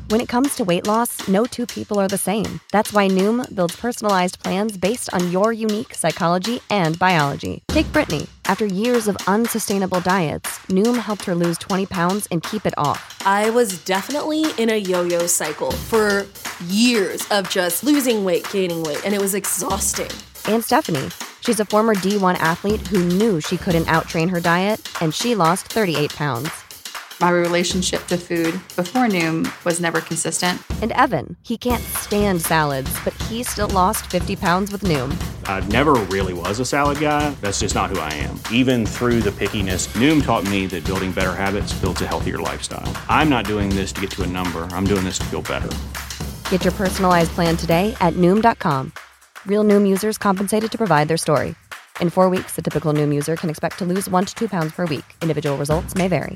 When it comes to weight loss, no two people are the same. That's why Noom builds personalized plans based on your unique psychology and biology. Take Brittany. After years of unsustainable diets, Noom helped her lose 20 pounds and keep it off. I was definitely in a yo-yo cycle for years of just losing weight, gaining weight, and it was exhausting. And Stephanie. She's a former D1 athlete who knew she couldn't outtrain her diet, and she lost 38 pounds. My relationship to food before Noom was never consistent. And Evan, he can't stand salads, but he still lost 50 pounds with Noom. I never really was a salad guy. That's just not who I am. Even through the pickiness, Noom taught me that building better habits builds a healthier lifestyle. I'm not doing this to get to a number. I'm doing this to feel better. Get your personalized plan today at Noom.com. Real Noom users compensated to provide their story. In 4 weeks, the typical Noom user can expect to lose 1 to 2 pounds per week. Individual results may vary.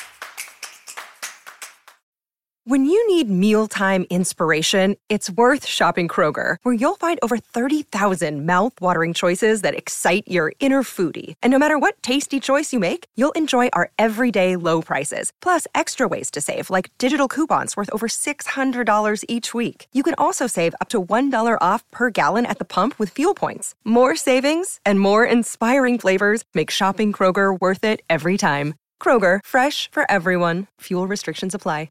When you need mealtime inspiration, it's worth shopping Kroger, where you'll find over 30,000 mouth-watering choices that excite your inner foodie. And no matter what tasty choice you make, you'll enjoy our everyday low prices, plus extra ways to save, like digital coupons worth over $600 each week. You can also save up to $1 off per gallon at the pump with fuel points. More savings and more inspiring flavors make shopping Kroger worth it every time. Kroger, fresh for everyone. Fuel restrictions apply.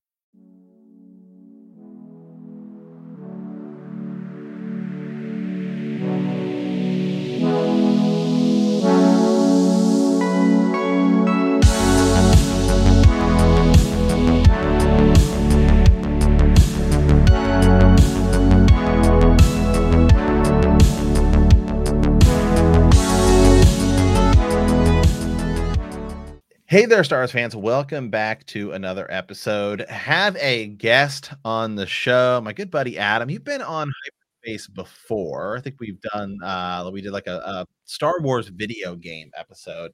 Hey there, Star Wars fans. Welcome back to another episode. Have a guest on the show, my good buddy Adam. You've been on Hyperspace before. I think we've done we did like a Star Wars video game episode.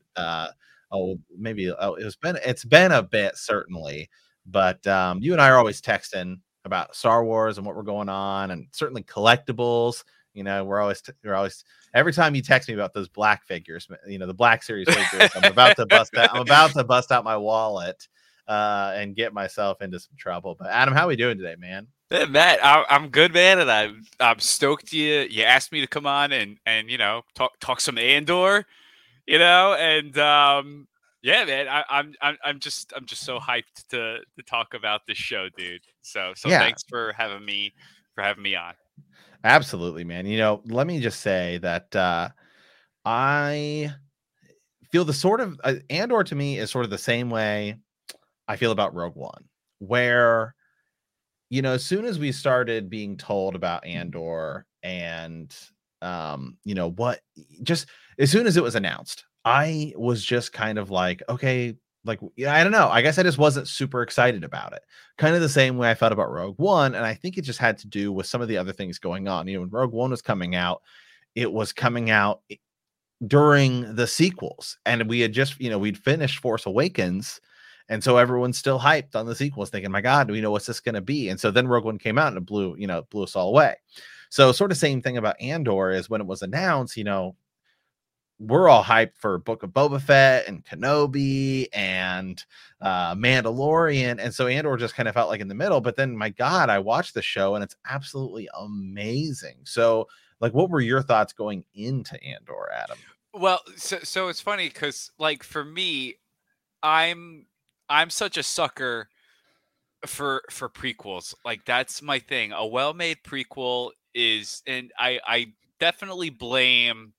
It's been a bit, certainly, but you and I are always texting about Star Wars and what we're going on, and certainly collectibles. You know, we're always every time you text me about those black figures, you know, the Black Series figures, I'm about to bust out my wallet and get myself into some trouble. But Adam, how are we doing today, man? Hey, Matt, I'm good, man, and I'm stoked you asked me to come on and you know talk some Andor, you know, and yeah, man, I'm just so hyped to talk about this show, dude. So Yeah. Thanks for having me on. Absolutely, man. You know, let me just say that I feel the sort of Andor to me is sort of the same way I feel about Rogue One, where, you know, as soon as we started being told about Andor and, you know, just as soon as it was announced, I was just kind of like, okay, like, yeah, I don't know. I guess I just wasn't super excited about it. Kind of the same way I felt about Rogue One. And I think it just had to do with some of the other things going on. You know, when Rogue One was coming out, it was coming out during the sequels. And we had just, you know, we'd finished Force Awakens. And so everyone's still hyped on the sequels, thinking, my God, do we know what's this going to be? And so then Rogue One came out and it blew us all away. So sort of same thing about Andor is when it was announced, you know, we're all hyped for Book of Boba Fett and Kenobi and Mandalorian. And so Andor just kind of felt like in the middle. But then, my God, I watched the show and it's absolutely amazing. So, like, what were your thoughts going into Andor, Adam? Well, so it's funny because, like, for me, I'm such a sucker for prequels. Like, that's my thing. A well-made prequel is, and I definitely blame.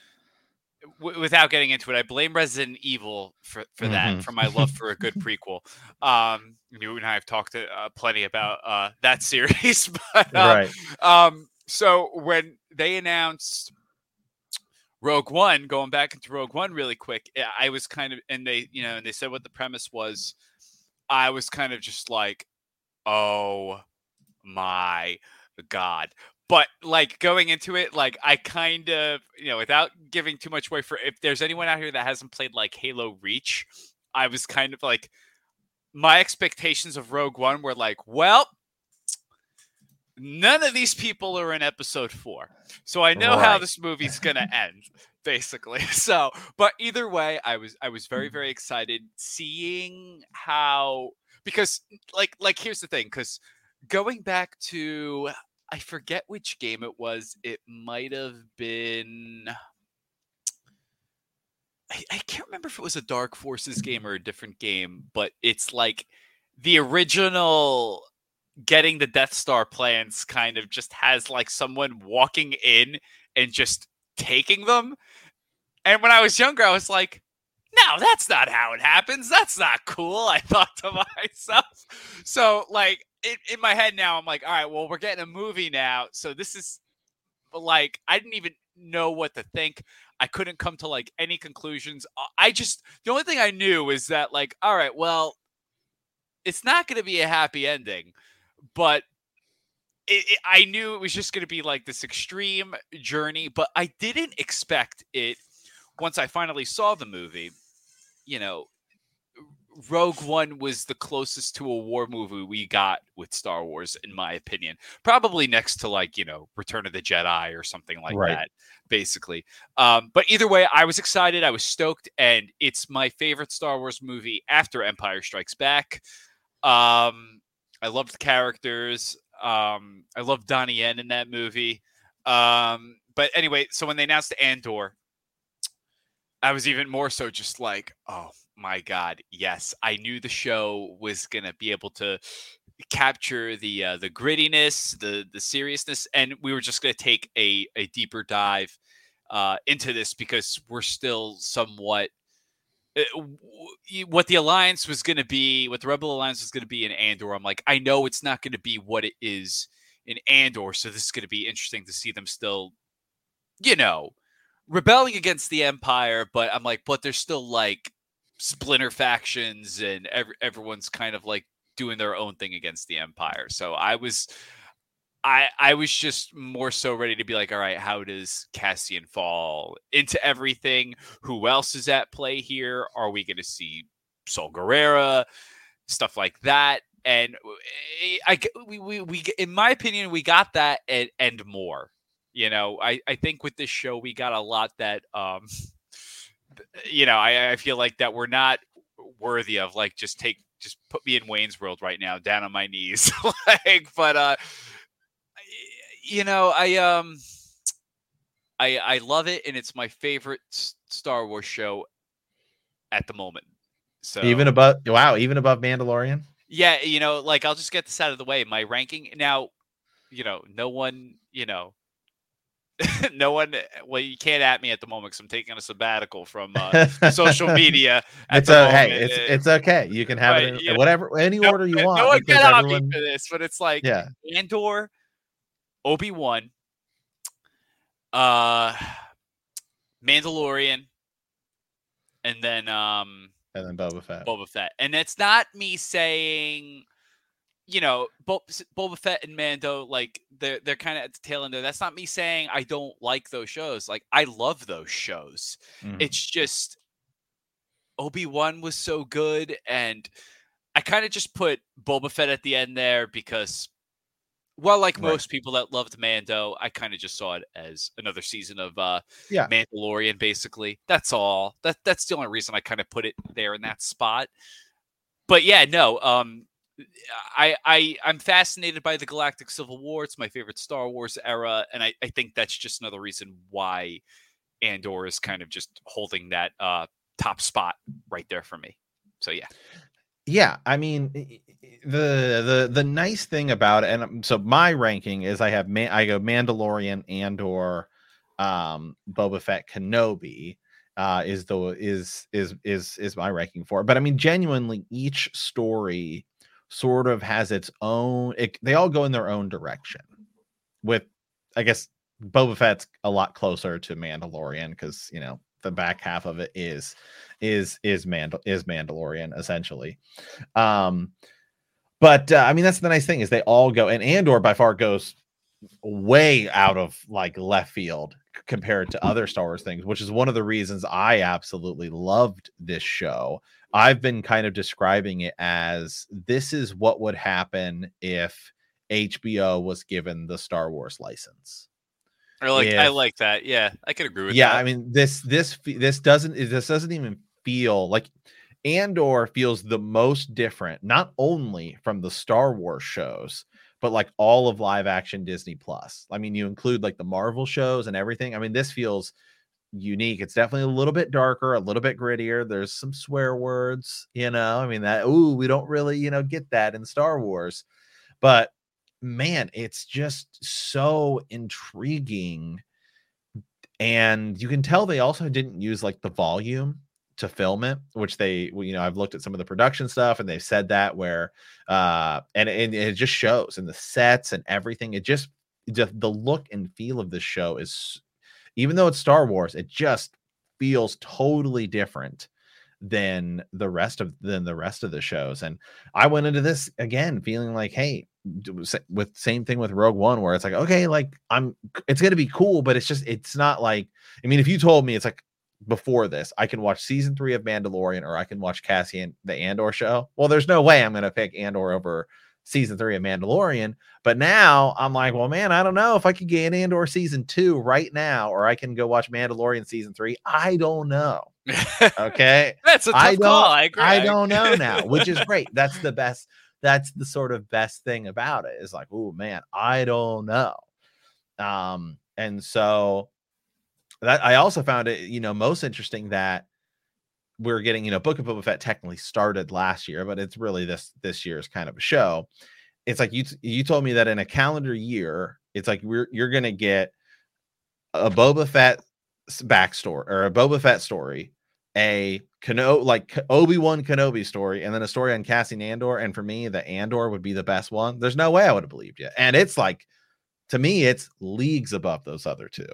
Without getting into it, I blame Resident Evil for that, for my love for a good prequel. You and I have talked plenty about that series. But, Right. So when they announced Rogue One, going back into Rogue One really quick, I was kind of, and they said what the premise was. I was kind of just like, oh my God. But, like, going into it, like, I kind of, you know, without giving too much away, for if there's anyone out here that hasn't played, like, Halo Reach, I was kind of like, my expectations of Rogue One were like, well, none of these people are in episode 4. So I know how this movie's going to end, basically. So, but either way, I was very, very excited seeing how, because, like, here's the thing, because going back to, I forget which game it was. It might have been. I can't remember if it was a Dark Forces game or a different game, but it's like the original getting the Death Star plans kind of just has like someone walking in and just taking them. And when I was younger, I was like, no, that's not how it happens. That's not cool. I thought to myself. So like in my head now, I'm like, all right, well, we're getting a movie now. So this is like, I didn't even know what to think. I couldn't come to like any conclusions. The only thing I knew is that like, all right, well, it's not going to be a happy ending, but I knew it was just going to be like this extreme journey, but I didn't expect it once I finally saw the movie. You know, Rogue One was the closest to a war movie we got with Star Wars, in my opinion. Probably next to like, you know, Return of the Jedi or something like that, basically. But either way, I was excited. I was stoked. And it's my favorite Star Wars movie after Empire Strikes Back. I loved the characters. I loved Donnie Yen in that movie. But anyway, so when they announced Andor, I was even more so just like, oh my God, yes. I knew the show was going to be able to capture the grittiness, the seriousness, and we were just going to take a deeper dive into this because we're still somewhat what the Alliance was going to be, what the Rebel Alliance was going to be in Andor. I'm like, I know it's not going to be what it is in Andor, so this is going to be interesting to see them still, you know, rebelling against the Empire, but I'm like, but there's still like splinter factions and everyone's kind of like doing their own thing against the Empire. So I was just more so ready to be like, all right, how does Cassian fall into everything? Who else is at play here? Are we going to see Saul Guerrera, stuff like that? And we in my opinion, we got that and more. You know, I think with this show, we got a lot that, you know, I feel like that we're not worthy of, like, just put me in Wayne's World right now, down on my knees. Like, but, you know, I love it. And it's my favorite Star Wars show at the moment. So even above Mandalorian. Yeah. You know, like, I'll just get this out of the way. My ranking now, you know, no one, well, you can't at me at the moment because I'm taking a sabbatical from social media. It's okay. You can have it in whatever, any order you want. No one get on me for this, but it's like, yeah. Andor, Obi-Wan, Mandalorian, and then Boba Fett. And it's not me saying, you know, Boba Fett and Mando, like, they're kind of at the tail end there. That's not me saying I don't like those shows. Like, I love those shows. Mm-hmm. It's just Obi-Wan was so good, and I kind of just put Boba Fett at the end there because, well, like most people that loved Mando, I kind of just saw it as another season of Mandalorian, basically. That's all. That's the only reason I kind of put it there in that spot. But yeah, no, I'm fascinated by the Galactic Civil War. It's my favorite Star Wars era, and I think that's just another reason why Andor is kind of just holding that top spot right there for me. So yeah. I mean, the nice thing about it, and so my ranking is I go Mandalorian, Andor, Boba Fett, Kenobi. Is my ranking for it. But I mean, genuinely, each story sort of has its own, they all go in their own direction. With, I guess, Boba Fett's a lot closer to Mandalorian because, you know, the back half of it is Mandalorian essentially. But I mean, that's the nice thing is they all go, and Andor by far goes way out of like left field compared to other Star Wars things, which is one of the reasons I absolutely loved this show. I've been kind of describing it as this is what would happen if HBO was given the Star Wars license. I like that. Yeah, I could agree with that. Yeah, I mean, this doesn't even feel like Andor feels the most different, not only from the Star Wars shows, but like all of live action Disney Plus. I mean, you include like the Marvel shows and everything. I mean, this feels unique. It's definitely a little bit darker, a little bit grittier. There's some swear words, you know. I mean, that we don't really, you know, get that in Star Wars. But man, it's just so intriguing. And you can tell they also didn't use like the volume to film it, which they, you know, I've looked at some of the production stuff and they've said that where and it just shows in the sets and everything. It just the look and feel of this show is, even though it's Star Wars, it just feels totally different than the rest of the shows. And I went into this again feeling like, hey, with same thing with Rogue One, where it's like, okay, like it's gonna be cool, but it's not like, I mean, if you told me it's like before this, I can watch season 3 of Mandalorian or I can watch Cassian the Andor show. Well, there's no way I'm gonna pick Andor over season 3 of Mandalorian. But now I'm like, well, man, I don't know if I could get Andor season 2 right now, or I can go watch Mandalorian season 3. I don't know. Okay. That's a tough call. I agree. I don't know now, which is great. That's the best. That's the sort of best thing about it, is like, oh man, I don't know. And so that I also found it, you know, most interesting that we're getting, you know, Book of Boba Fett technically started last year, but it's really this year's kind of a show. It's like you told me that in a calendar year, it's like you're gonna get a Boba Fett backstory or a Boba Fett story, a Obi-Wan Kenobi story, and then a story on Cassian Andor. And for me, the Andor would be the best one. There's no way I would have believed you. And it's like, to me, it's leagues above those other two.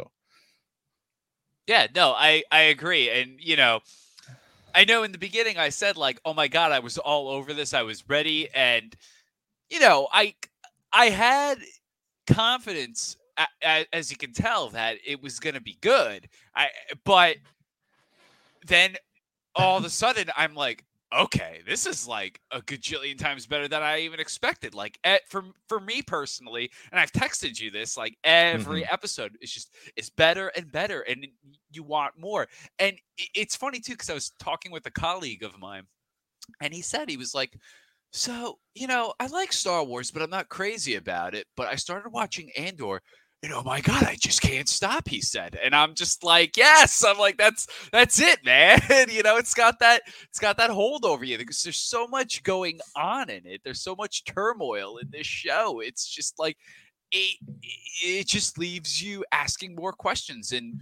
Yeah, no, I agree. And, you know, I know in the beginning I said like, oh my God, I was all over this. I was ready. And, you know, I had confidence, as you can tell, that it was going to be good. But then all of a sudden I'm like, okay, this is like a gajillion times better than I even expected. Like for me personally, and I've texted you this, like every episode it's better and better, and you want more. And it's funny too, because I was talking with a colleague of mine, and he said, he was like, so, you know, I like Star Wars, but I'm not crazy about it. But I started watching Andor, and oh my God, I just can't stop, he said. And I'm just like, yes. I'm like, that's it, man. You know, it's got that hold over you, because there's so much going on in it. There's so much turmoil in this show. It's just like it just leaves you asking more questions and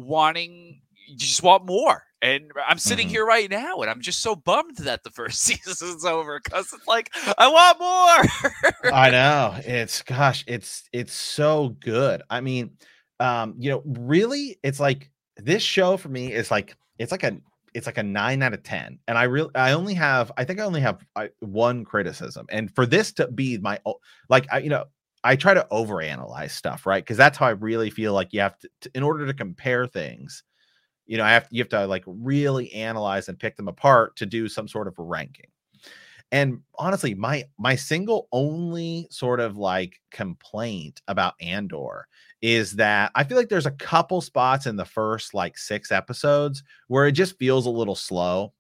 you just want more. And I'm sitting here right now, and I'm just so bummed that the first season's over, because it's like, I want more. I know. It's so good. I mean, you know, really, it's like this show for me is like, it's like a 9 out of 10. And I only have one criticism. And for this to be my, like, you know, I try to overanalyze stuff, right? Because that's how I really feel like you have to, in order to compare things, you know, you have to like really analyze and pick them apart to do some sort of a ranking. And honestly, my single only sort of like complaint about Andor is that I feel like there's a couple spots in the first like 6 episodes where it just feels a little slow.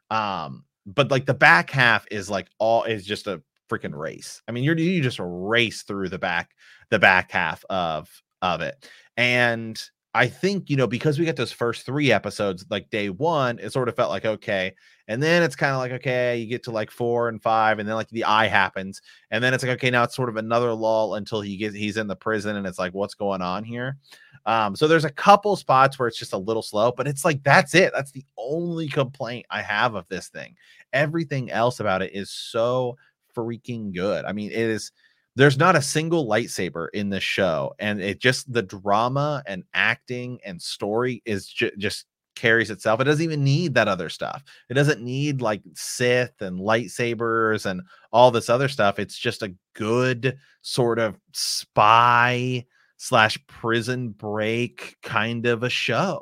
But like the back half is like is just a freaking race. I mean, you just race through the back half of it. And I think, you know, because we got those first 3 episodes, like day 1, it sort of felt like, okay. And then it's kind of like, okay, you get to like 4 and 5, and then like the eye happens. And then it's like, okay, now it's sort of another lull until he's in the prison, and it's like, what's going on here? So there's a couple spots where it's just a little slow, but it's like, that's it. That's the only complaint I have of this thing. Everything else about it is so freaking good. I mean, there's not a single lightsaber in this show, and it just, the drama and acting and story is just carries itself. It doesn't even need that other stuff. It doesn't need like Sith and lightsabers and all this other stuff. It's just a good sort of spy / prison break kind of a show.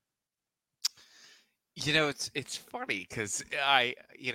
You know, it's funny because I'm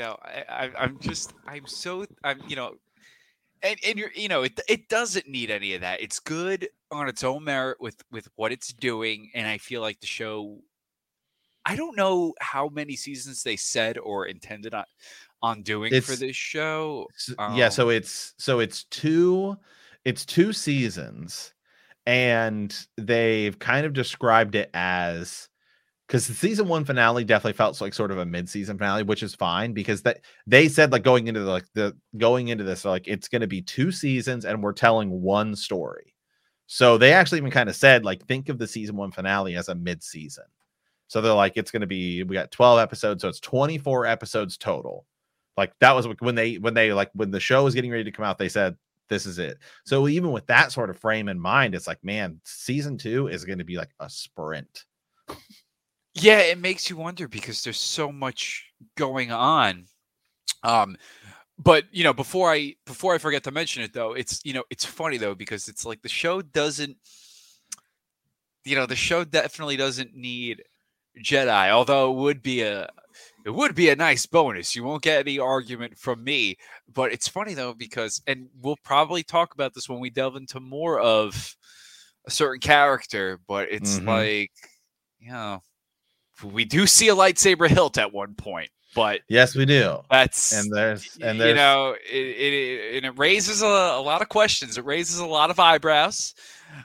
you know, and you're, you know, it doesn't need any of that. It's good on its own merit with what it's doing. And I feel like the show, I don't know how many seasons they said or intended on doing for this show. Yeah, so it's two seasons, and they've kind of described it as, because the season 1 finale definitely felt like sort of a mid-season finale, which is fine, because that they said like going into this, like it's going to be 2 seasons and we're telling one story. So they actually even kind of said like, think of the season 1 finale as a mid-season. So they're like, it's going to be, we got 12 episodes, so it's 24 episodes total. Like that was when the show was getting ready to come out, they said this is it. So even with that sort of frame in mind, it's like, man, season 2 is going to be like a sprint. Yeah, it makes you wonder because there's so much going on. But before I forget to mention it though, it's it's funny though, because it's like the show definitely doesn't need Jedi, although it would be a nice bonus. You won't get any argument from me. But it's funny though, because, and we'll probably talk about this when we delve into more of a certain character, but it's like, we do see a lightsaber hilt at one point, but yes, we do. There's it raises a lot of questions. It raises a lot of eyebrows.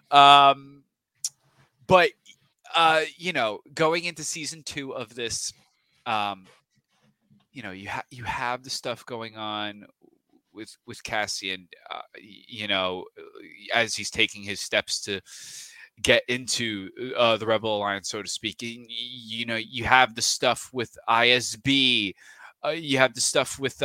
But going into season 2 of this, you have the stuff going on with Cassian, as he's taking his steps to get into the Rebel Alliance, so to speak. You have the stuff with ISB. You have the stuff with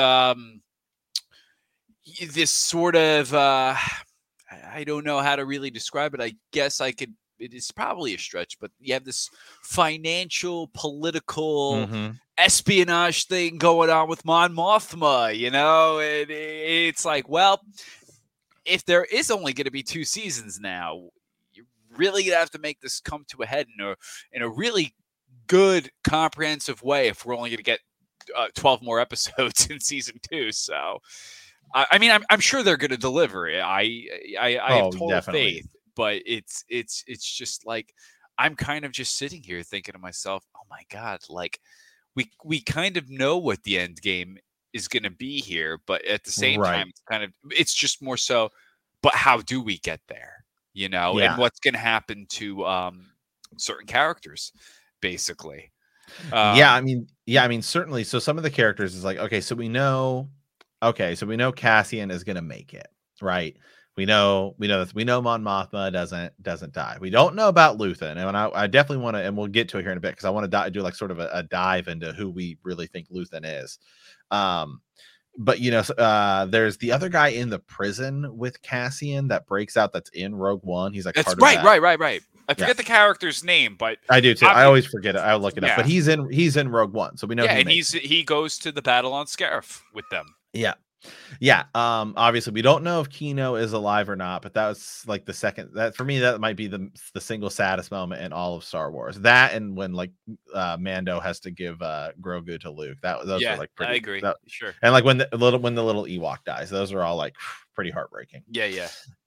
this sort of I don't know how to really describe it. I guess I could. It is probably a stretch, but you have this financial, political, espionage thing going on with Mon Mothma. It's like, well, if there is only going to be 2 seasons now, you're really gonna have to make this come to a head in a really good, comprehensive way. If we're only going to get 12 more episodes in season 2, so I mean, I'm sure they're going to deliver it. I have total faith. But it's just like, I'm kind of just sitting here thinking to myself, oh my God, like we kind of know what the end game is going to be here, but at the same time, it's just more so, but how do we get there? And what's going to happen to certain characters, basically. I mean, certainly. So some of the characters is like, okay, so we know Cassian is going to make it, right? We know Mon Mothma doesn't die. We don't know about Luthen, and I definitely want to, and we'll get to it here in a bit, because I want to do like sort of a dive into who we really think Luthen is. But there's the other guy in the prison with Cassian that breaks out, that's in Rogue One. He's like, that's right. I forget the character's name, but I do too. I always forget it. I'll look it up. But he's in Rogue One, so we know. Yeah, and he goes to the battle on Scarif with them. Yeah. Obviously we don't know if Kino is alive or not, but that was like the second, that for me, that might be the single saddest moment in all of Star Wars. That, and when like Mando has to give Grogu to Luke. Those are like pretty, I agree. Sure. And like when the little Ewok dies, those are all like pretty heartbreaking. Yeah.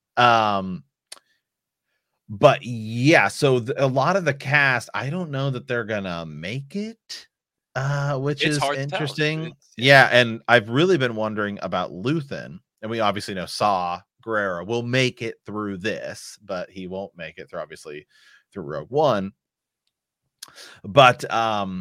But yeah, so a lot of the cast, I don't know that they're gonna make it. Which is interesting. Yeah, and I've really been wondering about Luthen, and we obviously know Saw Gerrera will make it through this, but he won't make it through Rogue One. But I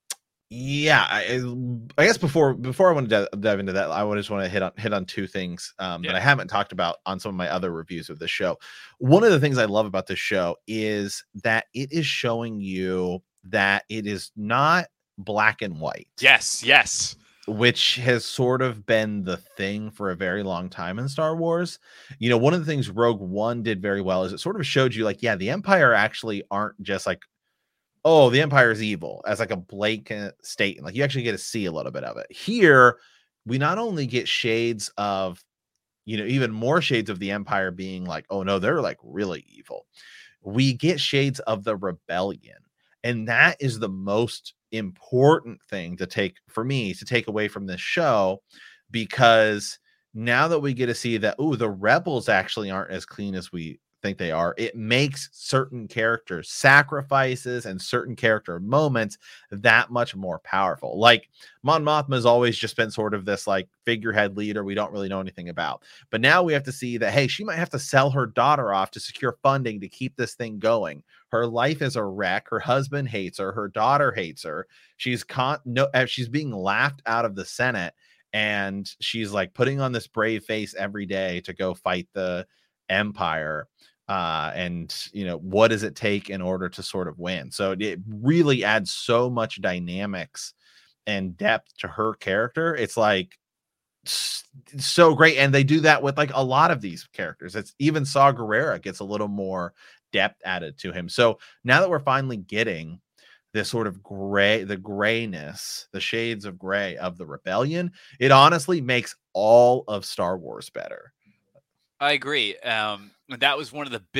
guess before I want to dive into that, I just want to hit on 2 things that I haven't talked about on some of my other reviews of the show. One of the things I love about this show is that it is showing you that it is not black and white. Yes. Which has sort of been the thing for a very long time in Star Wars. One of the things Rogue One did very well is it sort of showed you like, the Empire actually aren't just like, oh, the Empire is evil as like a blatant statement. Like you actually get to see a little bit of it. Here, we not only get shades of, even more shades of the Empire being like, oh no, they're like really evil. We get shades of the rebellion. And that is the most important thing to take away from this show, because now that we get to see that, the rebels actually aren't as clean as we think they are, it makes certain characters' sacrifices and certain character moments that much more powerful. Like Mon Mothma has always just been sort of this like figurehead leader we don't really know anything about. But now we have to see that, hey, she might have to sell her daughter off to secure funding to keep this thing going. Her life is a wreck. Her husband hates her. Her daughter hates her. She's being laughed out of the Senate, and she's like putting on this brave face every day to go fight the Empire. And what does it take in order to sort of win? So it really adds so much dynamics and depth to her character. It's like so great. And they do that with like a lot of these characters. It's even Saw Gerrera gets a little more depth added to him. So now that we're finally getting this sort of grayness, the shades of gray of the rebellion, it honestly makes all of Star Wars better. I agree. That was one of the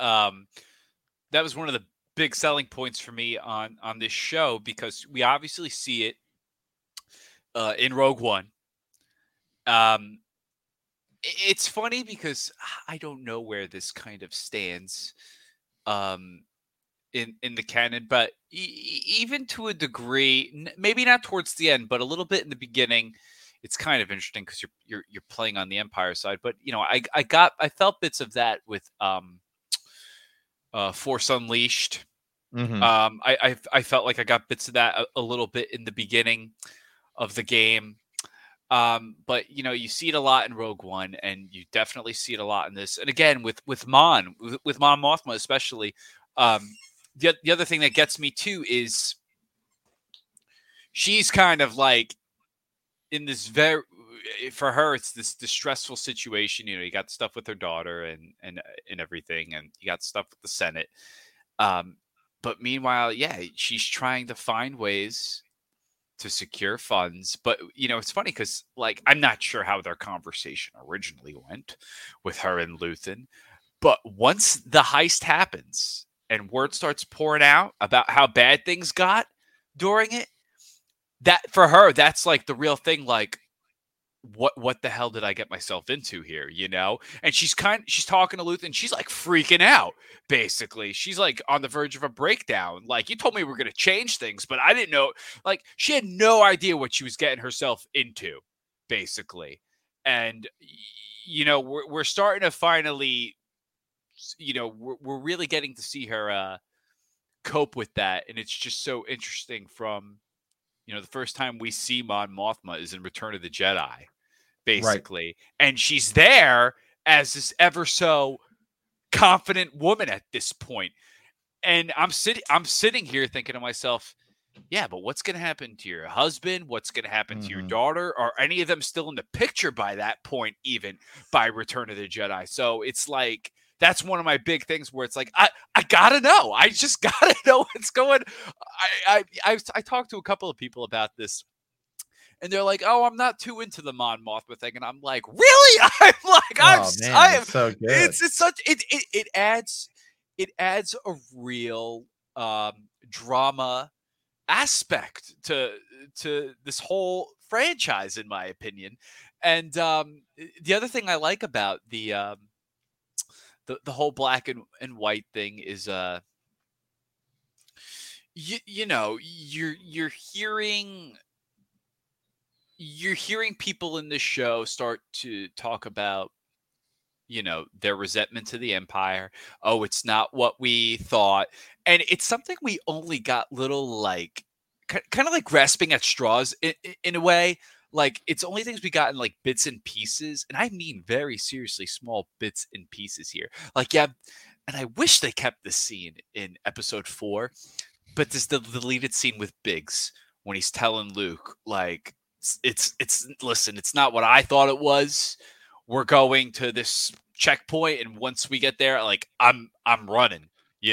big selling points for me on this show, because we obviously see it in Rogue One. It's funny because I don't know where this kind of stands in the canon, but even to a degree, maybe not towards the end, but a little bit in the beginning. It's kind of interesting because you're playing on the Empire side, but I felt bits of that with Force Unleashed. Mm-hmm. I felt like I got bits of that a little bit in the beginning of the game, but you see it a lot in Rogue One, and you definitely see it a lot in this. And again, with Mon Mothma especially, the other thing that gets me too is she's kind of like, in this for her, it's this stressful situation. You got stuff with her daughter and everything, and you got stuff with the Senate. But meanwhile, she's trying to find ways to secure funds. But it's funny because, like, I'm not sure how their conversation originally went with her and Luthen, but once the heist happens and word starts pouring out about how bad things got during it, that for her, that's like the real thing. Like, what the hell did I get myself into here? And she's talking to Luthen, and she's like freaking out. Basically, she's like on the verge of a breakdown. Like, you told me we were going to change things, but I didn't know. Like, she had no idea what she was getting herself into, basically. And we're starting to finally, we're really getting to see her cope with that, and it's just so interesting. From the first time we see Mon Mothma is in Return of the Jedi, basically. Right. And she's there as this ever so confident woman at this point. And I'm sitting here thinking to myself, yeah, but what's going to happen to your husband? What's going to happen to your daughter? Are any of them still in the picture by that point, even by Return of the Jedi? So it's like, that's one of my big things where it's like, I gotta know. I just gotta know what's going. I talked to a couple of people about this, and they're like, "Oh, I'm not too into the Mon Mothma thing," and I'm like, "Really?" I'm like, I am so good. It's such it adds a real drama aspect to this whole franchise, in my opinion. And the other thing I like about the whole black and white thing is you're hearing people in this show start to talk about their resentment to the Empire. Oh, it's not what we thought. And it's something we only got little, like, kind of like grasping at straws in a way. Like, it's only things we got in like bits and pieces. And I mean very seriously small bits and pieces here. Like, yeah, and I wish they kept this scene in episode 4, but there's the deleted scene with Biggs when he's telling Luke, like, it's listen, it's not what I thought it was. We're going to this checkpoint, and once we get there, like, I'm running,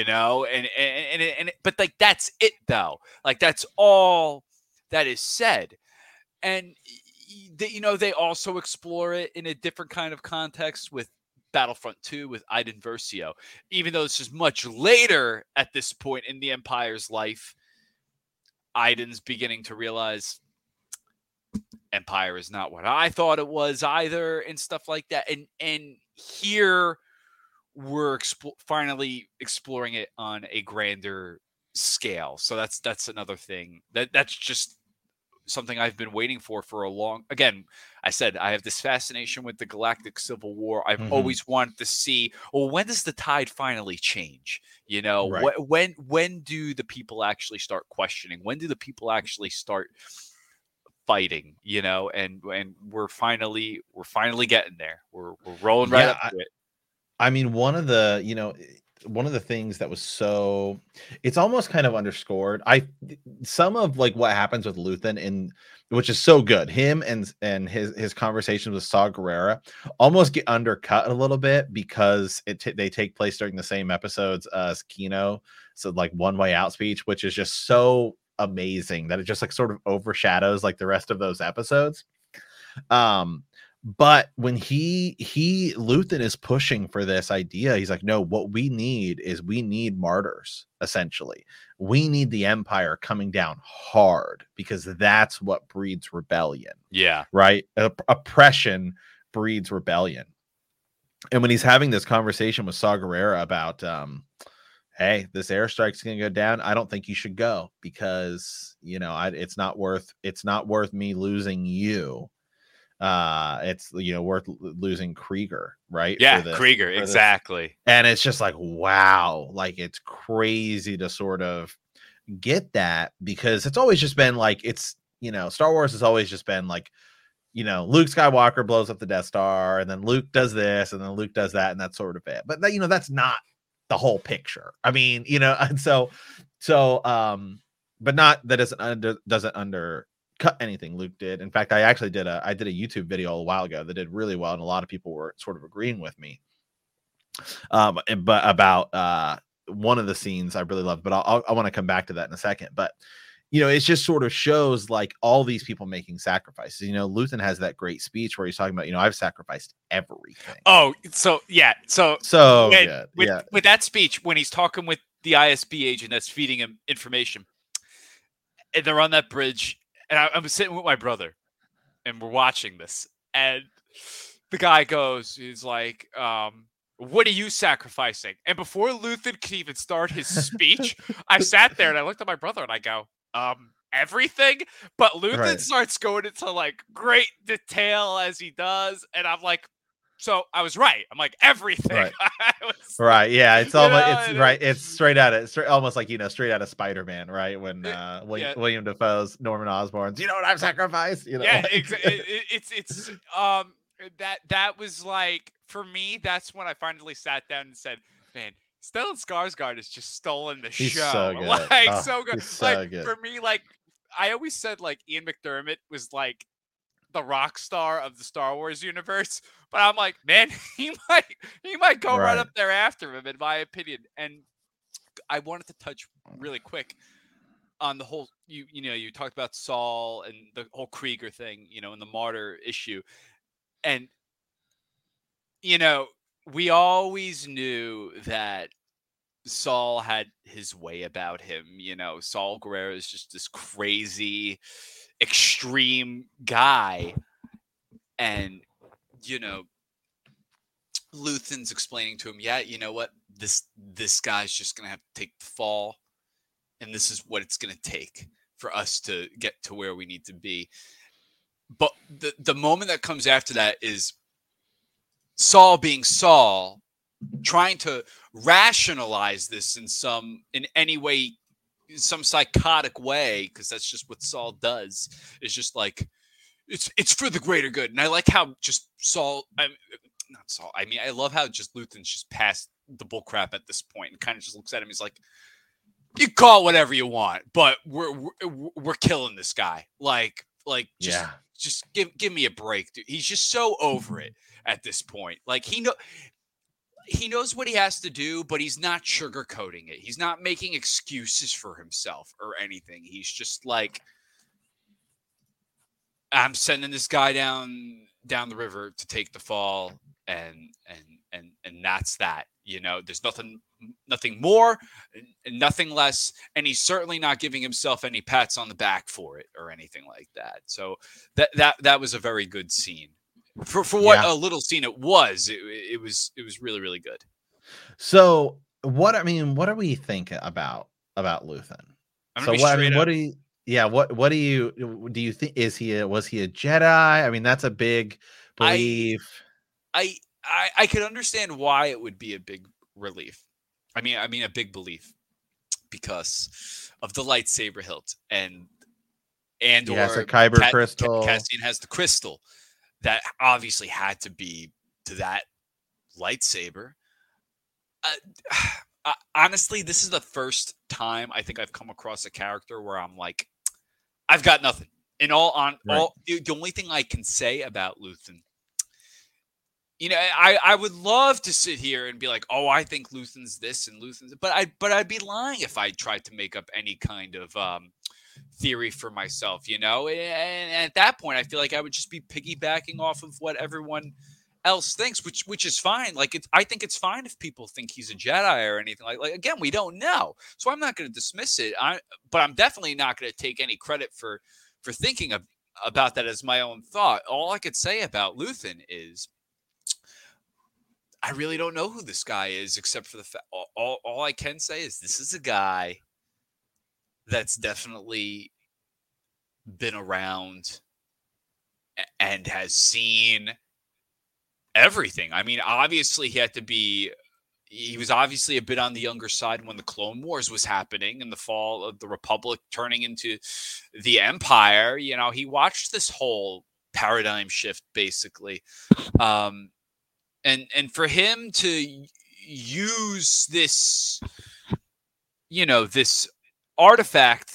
but like, that's it though. Like, that's all that is said. And they also explore it in a different kind of context with Battlefront 2 with Iden Versio. Even though this is much later at this point in the Empire's life, Iden's beginning to realize Empire is not what I thought it was either, and stuff like that. And here we're finally exploring it on a grander scale. So that's another thing that's just something I've been waiting for a long. Again, I said I have this fascination with the Galactic Civil War. I've always wanted to see, well, when does the tide finally change? You know, Right. when do the people actually start questioning? When do the people actually start fighting? You know, and we're finally getting there. We're rolling right up to it. I mean, one of the things that was it's almost kind of underscored. Some of like what happens with Luthen which is so good. Him and his conversations with Saw Gerrera almost get undercut a little bit because they take place during the same episodes as Kino. So like One Way Out speech, which is just so amazing that it just like sort of overshadows like the rest of those episodes. But when Luthen is pushing for this idea, he's like, no, what we need martyrs. Essentially, we need the Empire coming down hard because that's what breeds rebellion. Yeah. Right. Oppression breeds rebellion. And when he's having this conversation with Saw Gerrera about, hey, this airstrike's going to go down, I don't think you should go because, it's not worth me losing you. It's worth losing Krieger, right? Yeah, Krieger, exactly. And it's just like, wow, like it's crazy to sort of get that because it's always just been like Star Wars has always just been like, Luke Skywalker blows up the Death Star, and then Luke does this, and then Luke does that, and that's sort of it. But that, that's not the whole picture. I mean, and but not that doesn't undercut anything Luke did. In fact, I did a YouTube video a while ago that did really well, and a lot of people were sort of agreeing with me. But about one of the scenes I really loved, but I want to come back to that in a second. But it just sort of shows like all these people making sacrifices. Luthen has that great speech where he's talking about, I've sacrificed everything. Oh, so yeah, so good. With that speech when he's talking with the ISB agent that's feeding him information, and they're on that bridge. And I'm sitting with my brother, and we're watching this. And the guy he's like, what are you sacrificing? And before Luthen could even start his speech, I sat there and I looked at my brother and I go, everything? But Luthen starts going into like great detail as he does. And I'm like, so I was right. I'm like, everything. Right. Right. Yeah. It's almost, it's straight out of, almost like, straight out of Spider-Man, right? When William Dafoe's Norman Osborn's, what I've sacrificed? Yeah. It's that was like, for me, that's when I finally sat down and said, man, Stellan Skarsgård has just stolen the show. So good. Like, so good. So good. For me, like, I always said, like, Ian McDiarmid was like the rock star of the Star Wars universe, but I'm like, man, he might go right up there after him, in my opinion. And I wanted to touch really quick on the whole, you talked about Saul and the whole Krieger thing, and the martyr issue. And, we always knew that Saul had his way about him. Saul Gerrera is just this crazy, extreme guy. And, Luthen's explaining to him, yeah, you know what? This guy's just going to have to take the fall. And this is what it's going to take for us to get to where we need to be. But the moment that comes after that is Saul being Saul, trying to rationalize this in some psychotic way, because that's just what Saul does. It's just like, it's for the greater good. And I like how just I love how just Luthen's just past the bullcrap at this point and kind of just looks at him. He's like, you call it whatever you want, but we're killing this guy. Just give me a break, dude. He's just so over it at this point. Like he knows what he has to do, but he's not sugarcoating it. He's not making excuses for himself or anything. He's just like, I'm sending this guy down the river to take the fall, and that's that. There's nothing more and nothing less, and he's certainly not giving himself any pats on the back for it or anything like that. So that was a very good scene for what a little scene it was. It was really, really good. So what do we think about Luthen? I'm So gonna be what straight up. what do you what do you think? Was he a Jedi? I mean, that's a big belief. I could understand why it would be a big relief. I mean a big belief because of the lightsaber hilt and He has a or kyber crystal. Cassian has the crystal that obviously had to be to that lightsaber. Honestly, this is the first time I think I've come across a character where I'm like, I've got nothing. In all the only thing I can say about Luthen, I would love to sit here and be like, oh, I think Luthen's this and Luthen's, but I'd be lying if I tried to make up any kind of theory for myself, and at that point, I feel like I would just be piggybacking off of what everyone else thinks, which is fine. Like I think it's fine if people think he's a Jedi or anything like again, we don't know, so I'm not going to dismiss it. But I'm definitely not going to take any credit for thinking about that as my own thought. All I could say about Luthen is I really don't know who this guy is, except for the fact all I can say is this is a guy that's definitely been around and has seen everything. I mean, obviously he was obviously a bit on the younger side when the Clone Wars was happening and the fall of the Republic turning into the Empire. He watched this whole paradigm shift basically. And for him to use this, this artifact,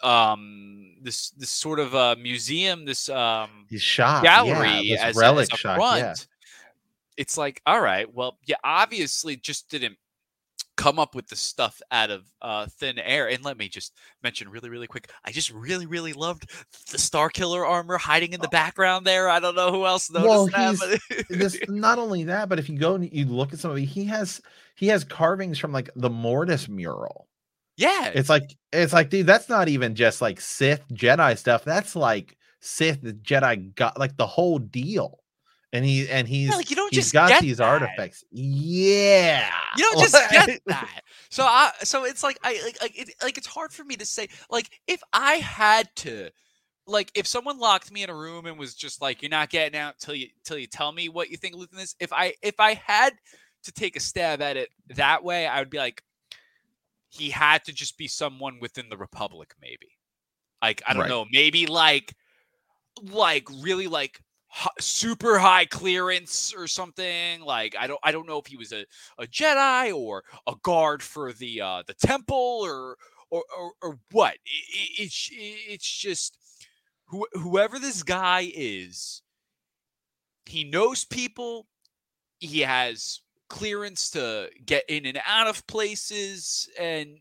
this sort of museum, this He's shocked. gallery This relic as a shock. front, it's like, all right, well, you obviously just didn't come up with the stuff out of thin air. And let me just mention really, really quick, I just really, really loved the Starkiller armor hiding in the background there. I don't know who else noticed that. But Not only that, but if you go and you look at some of it, he has carvings from like the Mortis mural. Yeah, it's like, dude, that's not even just like Sith Jedi stuff. That's like Sith Jedi got like the whole deal. And he's got these that. Artifacts. Yeah, you don't just get that. So it's like it's hard for me to say. Like if I had to, like if someone locked me in a room and was just like, you're not getting out till you tell me what you think Luthen is. If I had to take a stab at it that way, I would be like, he had to just be someone within the Republic, maybe. Like I don't know, maybe like really like super high clearance or something. Like I don't know if he was a Jedi or a guard for the temple or what. It's just whoever this guy is, he knows people. He has clearance to get in and out of places, and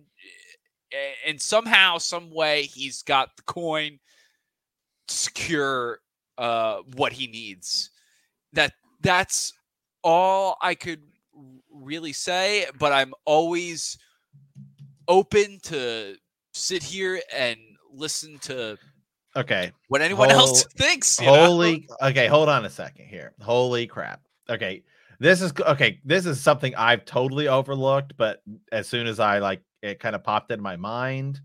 somehow, some way, he's got the coin to secure what he needs. That's all I could really say, but I'm always open to sit here and listen to what anyone else thinks. Okay, hold on a second here. Holy crap. Okay, this is something I've totally overlooked, but as soon as it kind of popped in my mind,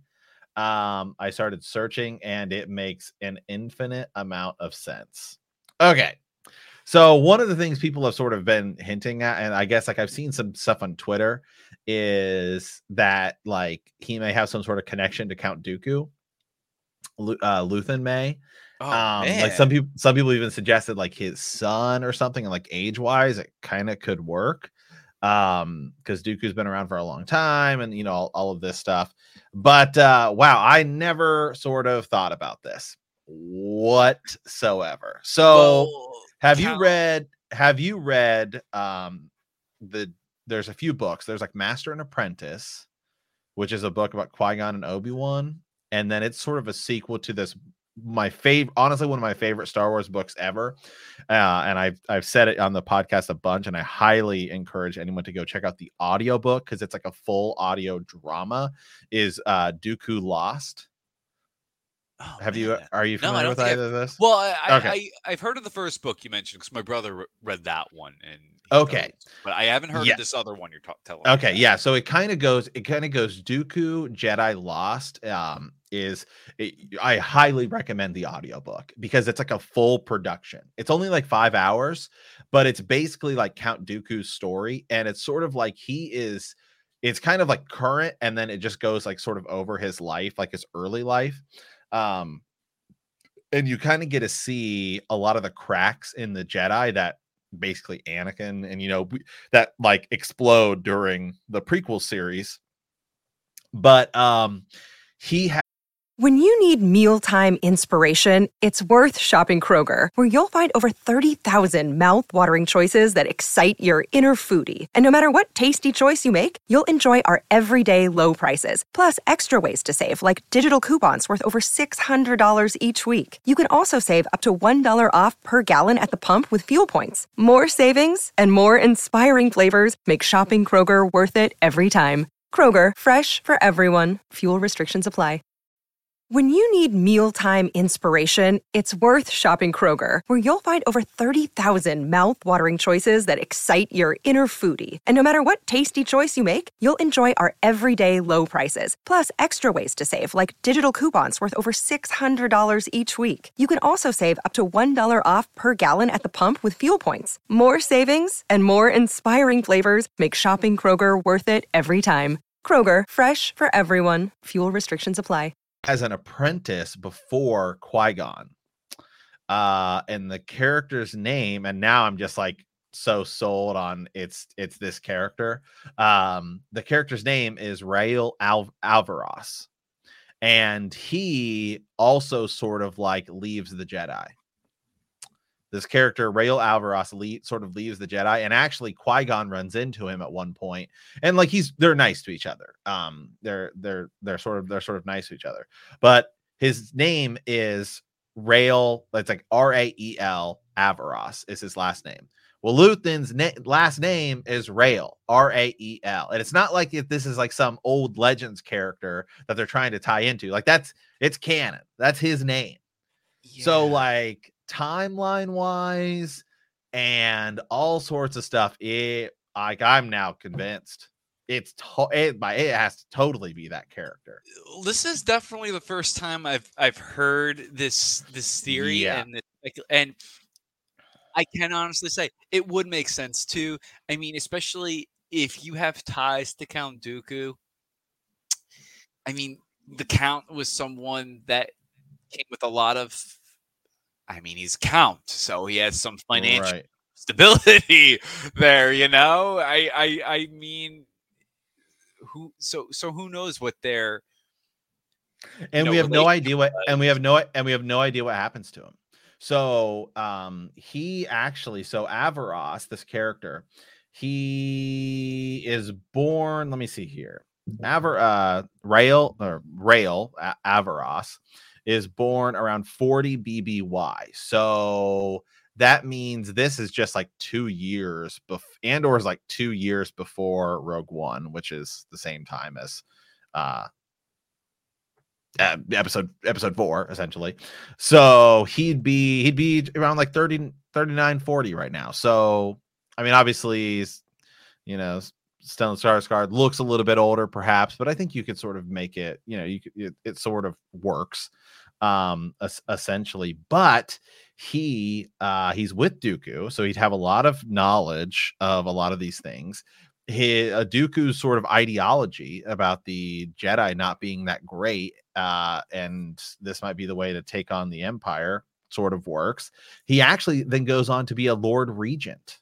I started searching, and it makes an infinite amount of sense. Okay. So one of the things people have sort of been hinting at, and I guess like I've seen some stuff on Twitter, is that like he may have some sort of connection to Count Dooku. Luthen may. Like some people even suggested like his son or something, and like age-wise, it kind of could work. Because Dooku's been around for a long time, and all of this stuff. But wow, I never sort of thought about this whatsoever. So have you read there's a few books. There's like Master and Apprentice, which is a book about Qui-Gon and Obi-Wan, and then it's sort of a sequel to this, honestly one of my favorite Star Wars books ever, and I've said it on the podcast a bunch, and I highly encourage anyone to go check out the audiobook because it's like a full audio drama, is Dooku Lost. Oh, Are you no, I familiar don't with think either of this? Well, Okay. I've heard of the first book you mentioned because my brother read that one, and Okay. but I haven't heard Yeah. of this other one you're telling me Okay, about. yeah. So it kind of goes Dooku Jedi Lost. I highly recommend the audiobook because it's like a full production. It's only like 5 hours, but it's basically like Count Dooku's story, and it's sort of like it's kind of like current, and then it just goes like sort of over his life, like his early life. Um, and you kind of get to see a lot of the cracks in the Jedi that basically Anakin and that like explode during the prequel series. But he had When you need mealtime inspiration, it's worth shopping Kroger, where you'll find over 30,000 mouth-watering choices that excite your inner foodie. And no matter what tasty choice you make, you'll enjoy our everyday low prices, plus extra ways to save, like digital coupons worth over $600 each week. You can also save up to $1 off per gallon at the pump with fuel points. More savings and more inspiring flavors make shopping Kroger worth it every time. Kroger, fresh for everyone. Fuel restrictions apply. When you need mealtime inspiration, it's worth shopping Kroger, where you'll find over 30,000 mouth-watering choices that excite your inner foodie. And no matter what tasty choice you make, you'll enjoy our everyday low prices, plus extra ways to save, like digital coupons worth over $600 each week. You can also save up to $1 off per gallon at the pump with fuel points. More savings and more inspiring flavors make shopping Kroger worth it every time. Kroger, fresh for everyone. Fuel restrictions apply. as an apprentice before Qui-Gon. And the character's name, and now I'm just like so sold on it's this character. The character's name is Rael Alvaros, and he also sort of like leaves the Jedi. This character, Rael Alvaros, sort of leaves the Jedi, and actually Qui-Gon runs into him at one point, and like they're nice to each other. They're sort of nice to each other, but his name is Rael. It's like Rael Alvaros is his last name. Well, Luthen's last name is Rael, Rael, and it's not like if this is like some old Legends character that they're trying to tie into. Like it's canon. That's his name. Yeah. So like timeline wise and all sorts of stuff, I'm now convinced it has to totally be that character. This is definitely the first time I've heard this theory, yeah. and I can honestly say it would make sense too. I mean, especially if you have ties to Count Dooku. I mean, the Count was someone that came with a lot of, I mean, he's Count, so he has some financial stability there, you know. I mean, who knows what they're, and we have no idea what, and we have no idea what happens to him. So he actually, Alvaros, this character, he is born, let me see here. Rael Alvaros is born around 40 BBY. So that means this is just like 2 years Andor is like 2 years before Rogue One, which is the same time as episode 4 essentially. So he'd be around like 30, 39, 40 right now. So I mean, obviously he's, Stellan Skarsgård looks a little bit older perhaps, but I think you could sort of make it, it sort of works essentially. But he's with Dooku, so he'd have a lot of knowledge of a lot of these things. Dooku's sort of ideology about the Jedi not being that great, and this might be the way to take on the Empire, sort of works. He actually then goes on to be a Lord Regent.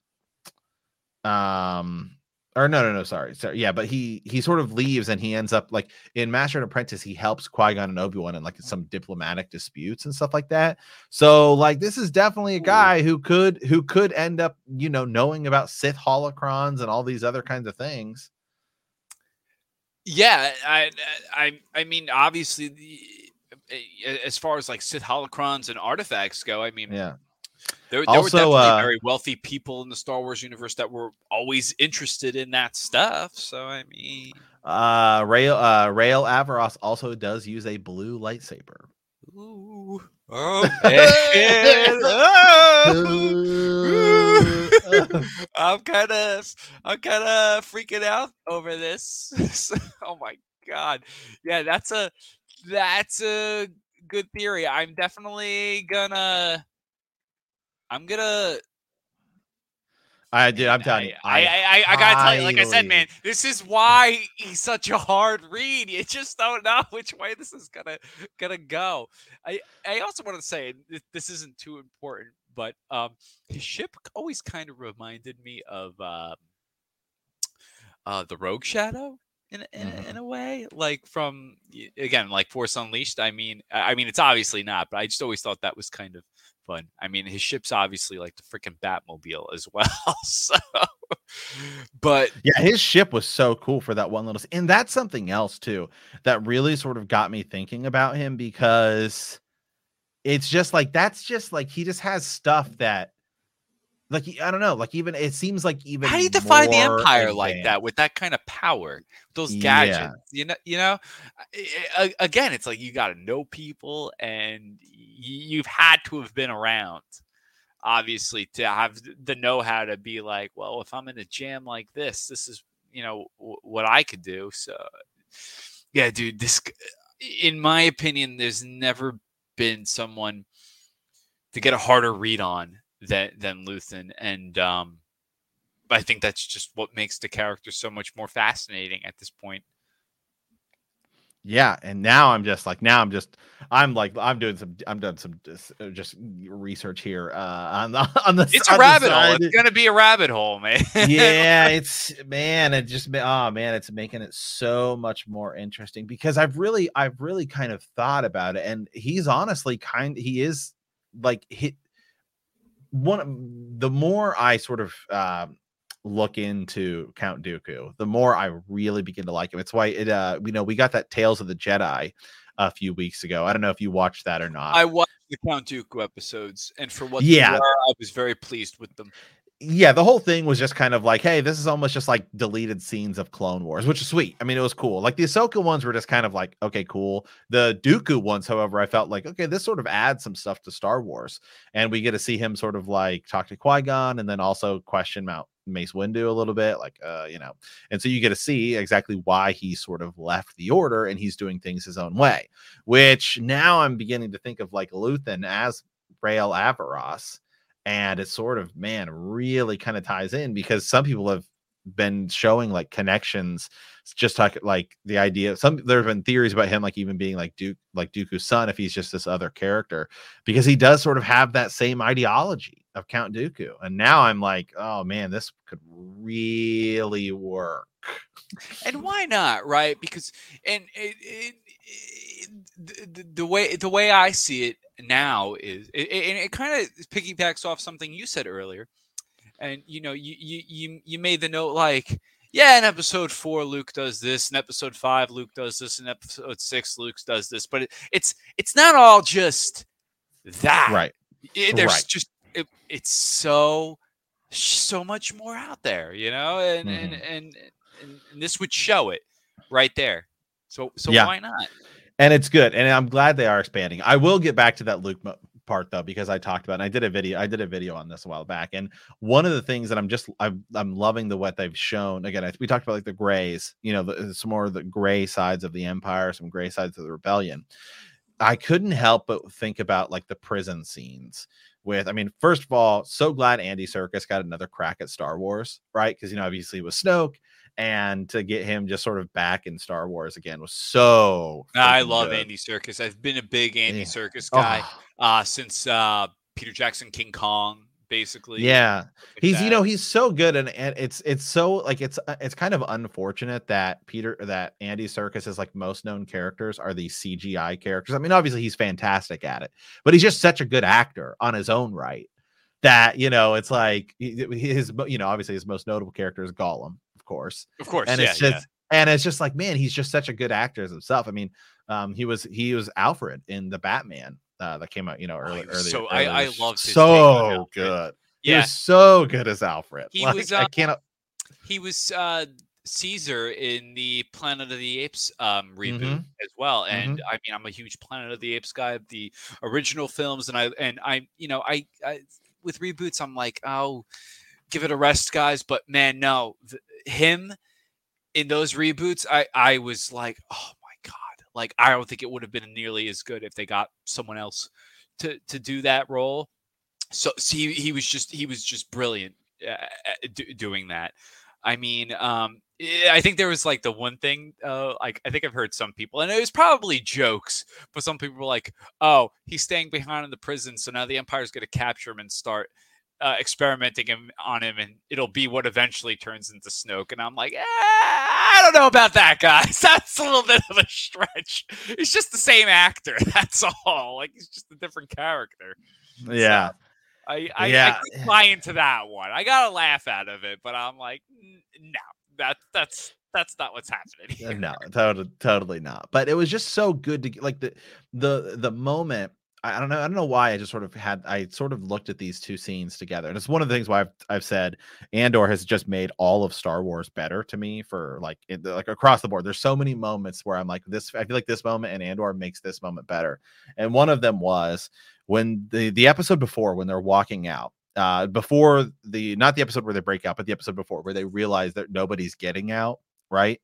Or no, sorry. Yeah, but he sort of leaves and he ends up like in Master and Apprentice. He helps Qui-Gon and Obi-Wan in like some diplomatic disputes and stuff like that. So like this is definitely a guy who could end up, knowing about Sith holocrons and all these other kinds of things. Yeah, I mean, obviously, as far as like Sith holocrons and artifacts go, I mean, yeah. There were definitely very wealthy people in the Star Wars universe that were always interested in that stuff. So, I mean... Rael Alvaros also does use a blue lightsaber. Ooh. Oh, man. I'm kind of freaking out over this. Oh my God. Yeah, that's a good theory. I'm gonna I'm telling you, I gotta tell you, like I said, man, this is why he's such a hard read. You just don't know which way this is gonna go. I also want to say this isn't too important, but his ship always kind of reminded me of the Rogue Shadow in a way, like from again, like Force Unleashed. I mean, it's obviously not, but I just always thought that was kind of fun. I mean, his ship's obviously like the freaking Batmobile as well. So, but yeah, his ship was so cool for that one little, and that's something else too that really sort of got me thinking about him, because it's just like he just has stuff that, like, I don't know, like, even it seems like even how do you define the Empire advanced. like that with that kind of power, those gadgets? Yeah. Again, it's like you got to know people, and you've had to have been around, obviously, to have the know-how to be like, well, if I'm in a jam like this is what I could do. So, yeah, dude, this, in my opinion, there's never been someone to get a harder read on than Luthen, and I think that's just what makes the character so much more fascinating at this point. Yeah, and now I'm doing some just research here on the. It's a rabbit hole. It's gonna be a rabbit hole, man. Yeah, it's making it so much more interesting, because I've really kind of thought about it, and he's honestly he is like the more I sort of look into Count Dooku, the more I really begin to like him. It's why we got that Tales of the Jedi a few weeks ago. I don't know if you watched that or not. I watched the Count Dooku episodes, and for what they were, I was very pleased with them. Yeah, the whole thing was just kind of like, hey, this is almost just like deleted scenes of Clone Wars, which is sweet. I mean, it was cool. Like the Ahsoka ones were just kind of like, okay, cool. The Dooku ones, however, I felt like, okay, this sort of adds some stuff to Star Wars, and we get to see him sort of like talk to Qui-Gon, and then also question Mace Windu a little bit, like, and so you get to see exactly why he sort of left the Order, and he's doing things his own way, which now I'm beginning to think of like Luthen as Rael Averross. And it sort of, man, really kind of ties in, because some people have been showing like connections, just talking like the idea. There have been theories about him, like even being like Dooku's son, if he's just this other character, because he does sort of have that same ideology of Count Dooku. And now I'm like, oh man, this could really work. And why not, right? Because the way I see it now is, and it kind of piggybacks off something you said earlier, and you made the note like, yeah, in episode 4 Luke does this, in episode 5 Luke does this, in episode 6 Luke does this, but it's not all just that, right? There's just it's so much more out there, and this would show it right there. So yeah. Why not? And it's good, and I'm glad they are expanding. I will get back to that Luke part though, because I talked about it, and I did a video on this a while back, and one of the things that I'm loving what they've shown. Again, we talked about like the grays, some more of the gray sides of the Empire, some gray sides of the Rebellion. I couldn't help but think about like the prison scenes first of all, so glad Andy Serkis got another crack at Star Wars, right? Because obviously with Snoke, and to get him just sort of back in Star Wars again was so. I love good. Andy Serkis. I've been a big Andy Serkis guy since Peter Jackson King Kong, basically. Yeah, he's so good, and it's so like it's kind of unfortunate that Andy Serkis's like most known characters are these CGI characters. I mean, obviously he's fantastic at it, but he's just such a good actor on his own right that it's like his obviously his most notable character is Gollum. Of course, and it's just like, man, he's just such a good actor as himself. I mean, he was Alfred in the Batman that came out, earlier. So I loved his so good. Yeah, he was so good as Alfred. He was Caesar in the Planet of the Apes reboot Mhm. as well. And Mhm. I mean, I'm a huge Planet of the Apes guy, the original films, and I with reboots, I'm like, oh, give it a rest, guys. But man, no, him in those reboots, I was like, oh my god, like I don't think it would have been nearly as good if they got someone else to do that role. So see, he was just brilliant doing that. I mean, I think there was like the one thing, like I think I've heard some people, and it was probably jokes, but some people were like, "Oh, he's staying behind in the prison, so now the Empire's going to capture him and start experimenting on him, and it'll be what eventually turns into Snoke." And I'm like, I don't know about that, guys. That's a little bit of a stretch. He's just the same actor. That's all. Like he's just a different character. Yeah. So, I could buy into that one. I got a laugh out of it, but I'm like, no, that's not what's happening here. No, totally not. But it was just so good to like the moment. I don't know why I sort of looked at these two scenes together, and it's one of the things why I've said Andor has just made all of Star Wars better to me for like across the board. There's so many moments where I'm like this. I feel like this moment and Andor makes this moment better, and one of them was when the episode before when they're walking out. Before not the episode where they break out, but the episode before where they realize that nobody's getting out, right?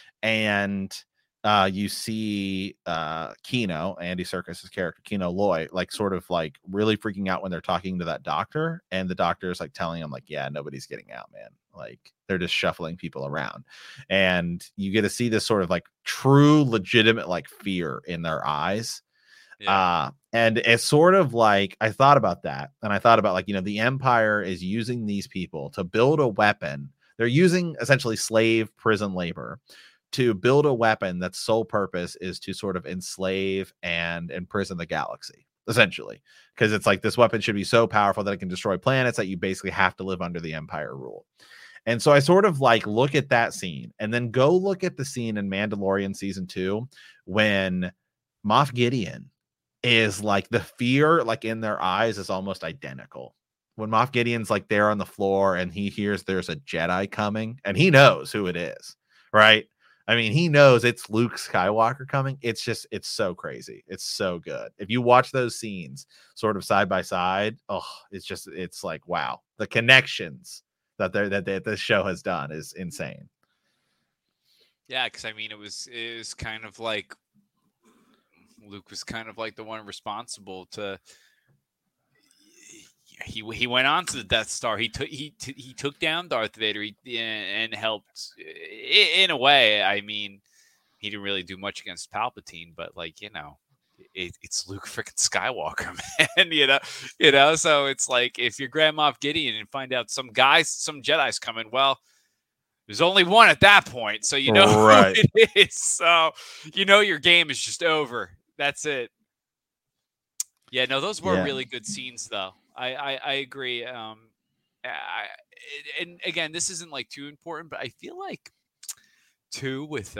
And you see Kino, Andy Serkis's character, Kino Loy, like sort of like really freaking out when they're talking to that doctor, and the doctor is like telling him like, yeah, nobody's getting out, man. Like they're just shuffling people around, and you get to see this sort of like true, legitimate like fear in their eyes. Yeah. And it's sort of like I thought about that, and I thought about like, the Empire is using these people to build a weapon. They're using essentially slave prison labor to build a weapon that's sole purpose is to sort of enslave and imprison the galaxy, essentially. Because it's like this weapon should be so powerful that it can destroy planets that you basically have to live under the Empire rule. And so I sort of like look at that scene and then go look at the scene in Mandalorian season 2 when Moff Gideon is like the fear like in their eyes is almost identical. When Moff Gideon's like there on the floor and he hears there's a Jedi coming and he knows who it is, right? I mean, he knows it's Luke Skywalker coming. It's so crazy. It's so good. If you watch those scenes sort of side by side, it's like, wow. The connections that this show has done is insane. Yeah, because I mean, it was kind of like Luke was kind of like the one responsible to. He went on to the Death Star. He took down Darth Vader and helped in a way. I mean, he didn't really do much against Palpatine, but like it's Luke freaking Skywalker, man. So it's like if you're Grand Moff Gideon and find out some Jedi's coming, well, there's only one at that point, so you know right. who it is. So your game is just over. That's it. Yeah, no, those were really good scenes, though. I agree. And again, this isn't like too important, but I feel like too with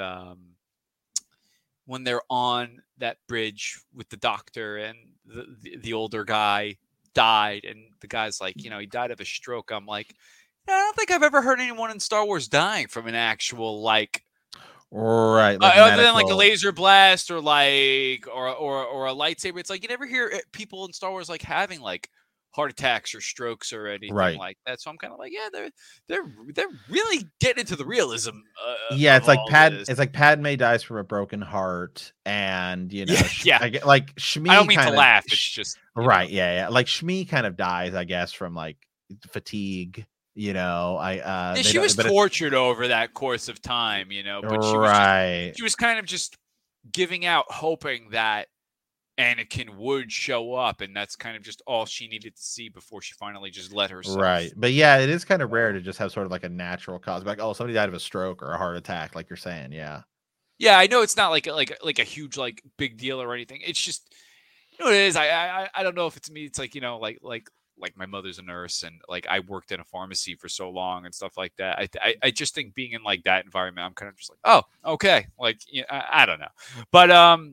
when they're on that bridge with the doctor and the older guy died, and the guy's like, he died of a stroke. I'm like, I don't think I've ever heard anyone in Star Wars dying from an actual like. Right, like other than like a laser blast or like or a lightsaber. It's like you never hear people in Star Wars like having like heart attacks or strokes or anything like that. So I'm kind of like, yeah, they're really getting into the realism. Yeah, it's like Padme dies from a broken heart, and like Shmi. I don't mean to laugh. It's just right. Yeah. Like Shmi kind of dies, I guess, from like fatigue. She was tortured over that course of time, but she was kind of just giving out, hoping that Anakin would show up, and that's kind of just all she needed to see before she finally just let herself. Right, but yeah, it is kind of rare to just have sort of like a natural cause, like somebody died of a stroke or a heart attack, like you're saying. Yeah, I know it's not like a huge like big deal or anything. It's just what it is. I don't know if it's me. It's like like my mother's a nurse and like I worked in a pharmacy for so long and stuff like that. I just think being in like that environment, I'm kind of just like, oh, okay. Like, I don't know. But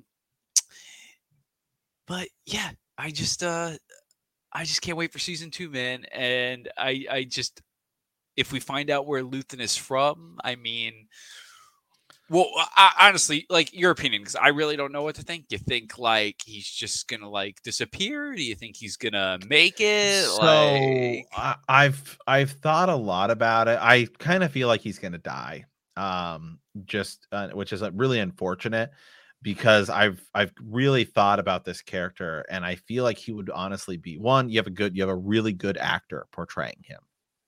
yeah, I just can't wait for season 2, man. And I just, if we find out where Luthen is from, I mean, well, honestly, like your opinion, because I really don't know what to think. You think like he's just gonna like disappear? Do you think he's gonna make it? So I've thought a lot about it. I kind of feel like he's gonna die, which is really unfortunate because I've really thought about this character, and I feel like he would honestly be one. You have a really good actor portraying him.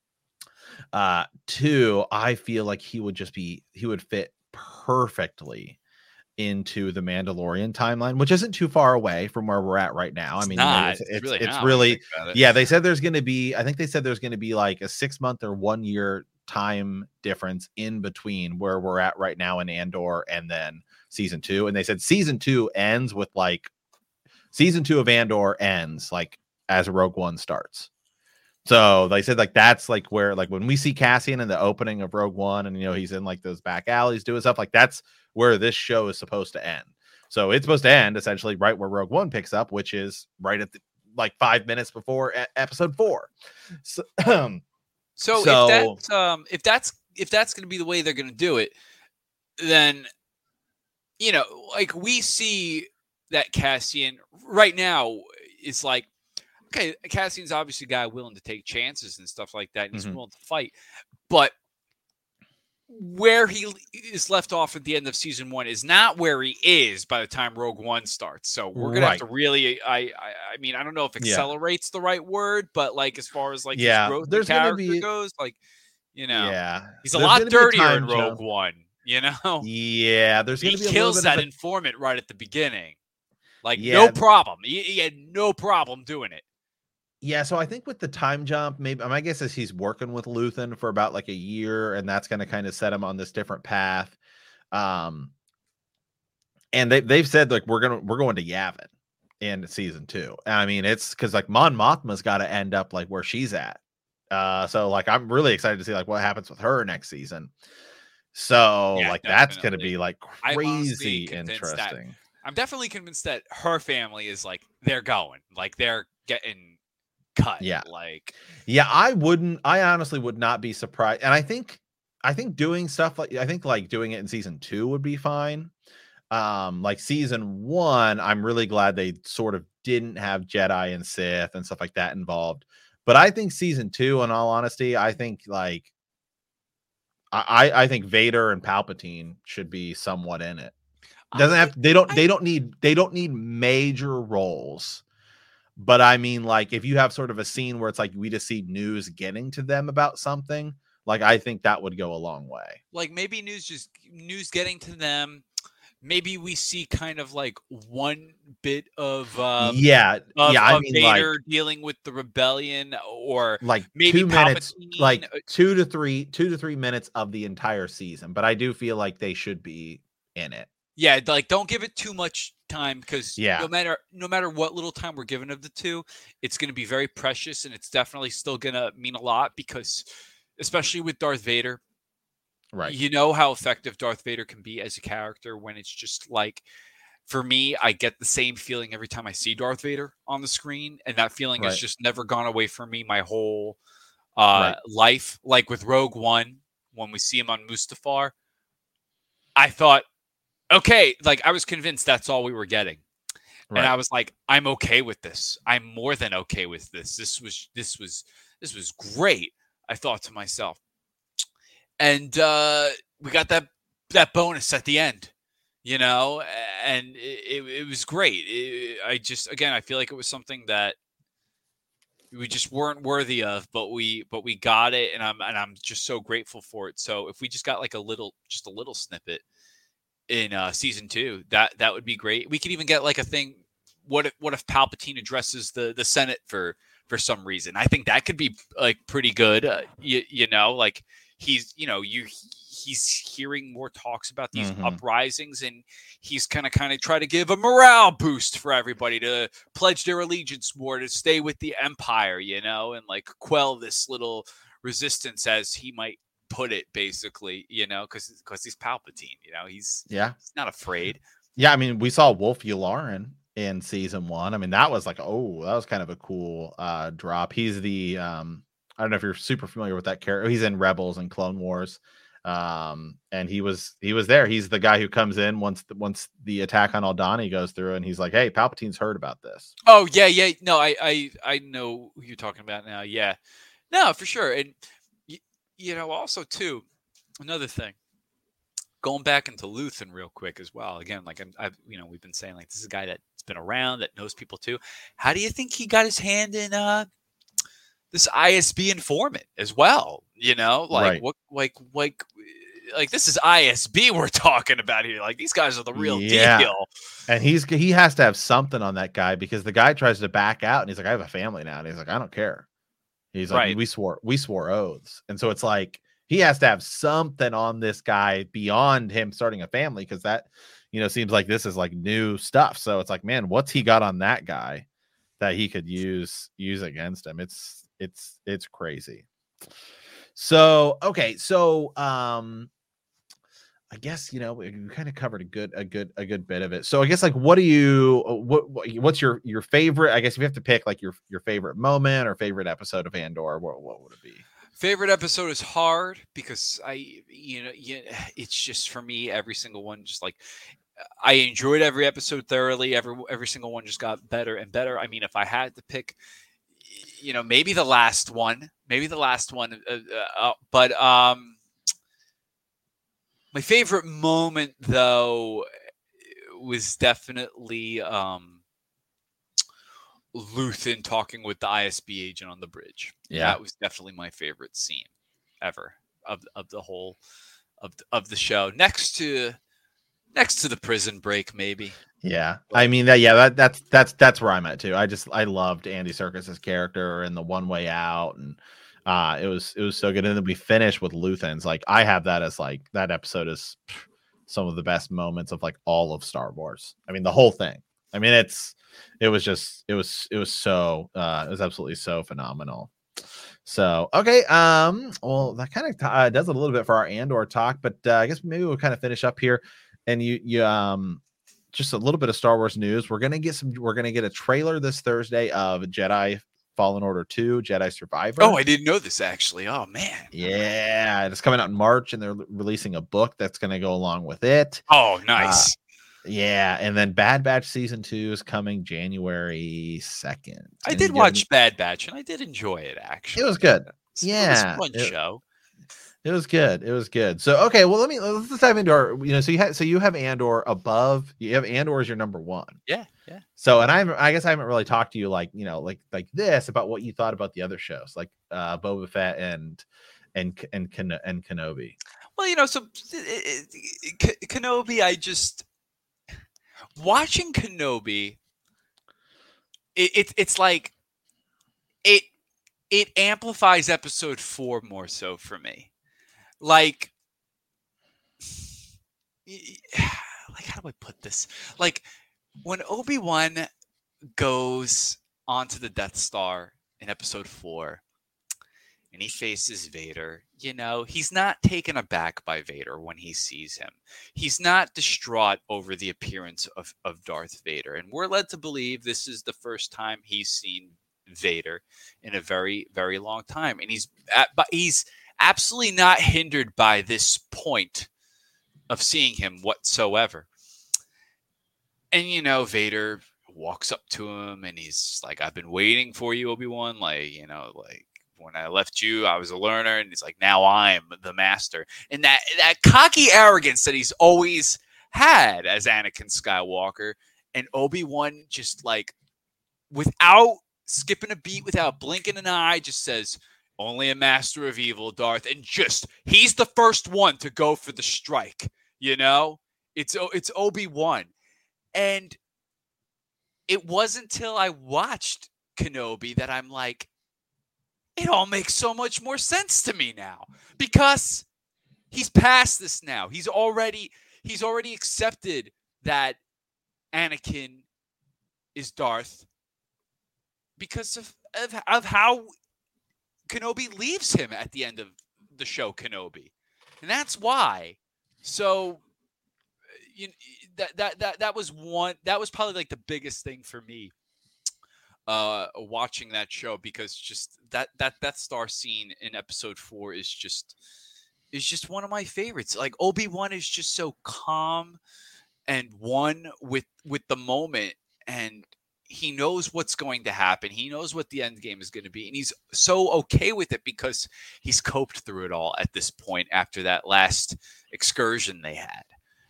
Two, I feel like he would fit perfectly into the Mandalorian timeline, which isn't too far away from where we're at right now. It's really yeah. They said there's going to be, I think they said there's going to be like a 6 month or 1 year time difference in between where we're at right now in Andor and then season 2. And they said season 2 ends with like season 2 of Andor ends like as Rogue One starts. So they said like that's like where like when we see Cassian in the opening of Rogue One and he's in like those back alleys doing stuff, like that's where this show is supposed to end. So it's supposed to end essentially right where Rogue One picks up, which is right at like 5 minutes before episode 4. So, if that's going to be the way they're going to do it, then like we see that Cassian right now is like, okay, Cassian's obviously a guy willing to take chances and stuff like that, and he's willing to fight. But where he is left off at the end of season 1 is not where he is by the time Rogue One starts. So we're gonna have to really, I mean, I don't know if accelerates the right word, but like as far as like his growth the character goes, like he's a lot dirtier in Rogue One. Yeah, there's gonna be he kills that informant right at the beginning. Like no problem. He had no problem doing it. Yeah, so I think with the time jump, maybe my guess is he's working with Luthen for about like a year, and that's going to kind of set him on this different path. And they've said like we're going to Yavin in season 2. I mean, it's because like Mon Mothma's got to end up like where she's at. So like I'm really excited to see like what happens with her next season. So like that's going to be like crazy interesting. I'm definitely convinced that her family is like they're going, like they're getting cut. I honestly would not be surprised. And I think doing stuff like doing it in season 2 would be fine. Like season 1, I'm really glad they sort of didn't have Jedi and Sith and stuff like that involved. But I think season 2, in all honesty, I think like I think Vader and Palpatine should be somewhat in it. They don't need major roles. But I mean, like, if you have sort of a scene where it's like we just see news getting to them about something, like, I think that would go a long way. Like, maybe news getting to them. Maybe we see kind of like one bit of I mean, Vader like, dealing with the rebellion, or like maybe 2 minutes, like 2 to 3 minutes of the entire season. But I do feel like they should be in it. Yeah, like don't give it too much time because no matter what little time we're given of the two, it's going to be very precious, and it's definitely still going to mean a lot because, especially with Darth Vader, right? You know how effective Darth Vader can be as a character when it's just like, for me, I get the same feeling every time I see Darth Vader on the screen, and that feeling has just never gone away from me my whole life. Like with Rogue One, when we see him on Mustafar, I thought, okay, like I was convinced that's all we were getting. Right. And I was like, I'm okay with this. I'm more than okay with this. This was great, I thought to myself. And we got that bonus at the end, and it was great. I feel like it was something that we just weren't worthy of, but we got it, and I'm just so grateful for it. So if we just got like a little snippet in season 2, that would be great. We could even get like a thing. What if Palpatine addresses the Senate for some reason? I think that could be like pretty good. Like he's hearing more talks about these uprisings, and he's kind of try to give a morale boost for everybody to pledge their allegiance more, to stay with the Empire, and like quell this little resistance, as he might put it, basically, because he's Palpatine, he's not afraid. Yeah, I mean, we saw Wolf Yularen in season 1. I mean, that was like, that was kind of a cool drop. He's the I don't know if you're super familiar with that character. He's in Rebels and Clone Wars. And he was there. He's the guy who comes in once the attack on Aldhani goes through, and he's like, "Hey, Palpatine's heard about this." Oh yeah. No, I know who you're talking about now. Yeah, no, for sure. And also too, another thing, going back into Luthen real quick as well. Again, like we've been saying, like, this is a guy that's been around, that knows people too. How do you think he got his hand in this ISB informant as well? Right. What, like this is ISB we're talking about here. Like, these guys are the real deal. And he has to have something on that guy, because the guy tries to back out, and he's like, "I have a family now," and he's like, "I don't care." He's like, Right. we swore oaths, and so it's like he has to have something on this guy beyond him starting a family, because that seems like this is like new stuff. So it's like, man, what's he got on that guy that he could use against him? It's crazy. So okay, so I guess we kind of covered a good bit of it. So I guess, like, what's your favorite? I guess if you have to pick, like, your favorite moment or favorite episode of Andor, what would it be? Favorite episode is hard, because it's just, for me, every single one, just like, I enjoyed every episode thoroughly. Every single one just got better and better. I mean, if I had to pick, maybe the last one, but my favorite moment, though, was definitely Luthen talking with the ISB agent on the bridge. Yeah, that was definitely my favorite scene ever of the whole of the show. Next to the prison break, maybe. Yeah, I mean that's where I'm at too. I loved Andy Serkis's character and the One Way Out, and it was so good. And then we finished with Luthen's. Like, I have that as, like, that episode is some of the best moments of, like, all of Star Wars. I mean, the whole thing. I mean, it was absolutely so phenomenal. So, okay. Well, that kind of does it a little bit for our Andor talk, but I guess maybe we'll kind of finish up here. And you just a little bit of Star Wars news. We're gonna get a trailer this Thursday of Jedi Fallen Order 2, Jedi Survivor. Oh, I didn't know this, actually. Oh, man. Yeah, it's coming out in March, and they're releasing a book that's going to go along with it. Oh, nice. Yeah, and then Bad Batch Season 2 is coming January 2nd. I did watch Bad Batch, and I did enjoy it, actually. It was good. Yeah. It was a fun show. It was good. So, okay, well, let's dive into our, so you have Andor above, you have Andor as your number one. Yeah. So, and I guess I haven't really talked to you like this about what you thought about the other shows, like Boba Fett and Kenobi. Well, so Kenobi, watching Kenobi, it's like it amplifies episode 4 more so for me. Like, how do I put this? Like, when Obi-Wan goes onto the Death Star in episode 4 and he faces Vader, he's not taken aback by Vader when he sees him. He's not distraught over the appearance of Darth Vader. And we're led to believe this is the first time he's seen Vader in a very, very long time. And he's absolutely not hindered by this point of seeing him whatsoever. And, Vader walks up to him and he's like, "I've been waiting for you, Obi-Wan. Like, when I left you, I was a learner." And he's like, "Now I'm the master." And that cocky arrogance that he's always had as Anakin Skywalker, and Obi-Wan just, like, without skipping a beat, without blinking an eye, just says, "Only a master of evil, Darth." And he's the first one to go for the strike. It's Obi-Wan. And it wasn't until I watched Kenobi that I'm like, it all makes so much more sense to me now, because he's past this now. He's already accepted that Anakin is Darth because of how Kenobi leaves him at the end of the show Kenobi. And that's why. So that was probably, like, the biggest thing for me watching that show, because just that Death Star scene in episode 4 is just one of my favorites. Like, Obi-Wan is just so calm and one with the moment, and he knows what's going to happen. He knows what the end game is going to be, and he's so okay with it because he's coped through it all at this point after that last excursion they had.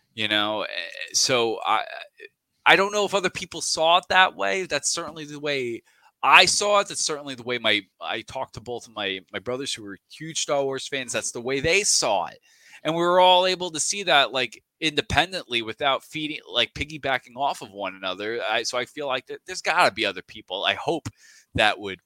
So I don't know if other people saw it that way. That's certainly the way I saw it. That's certainly the way I talked to both of my brothers who were huge Star Wars fans. That's the way they saw it. And we were all able to see that like independently without piggybacking off of one another. So I feel like there's got to be other people. I hope that would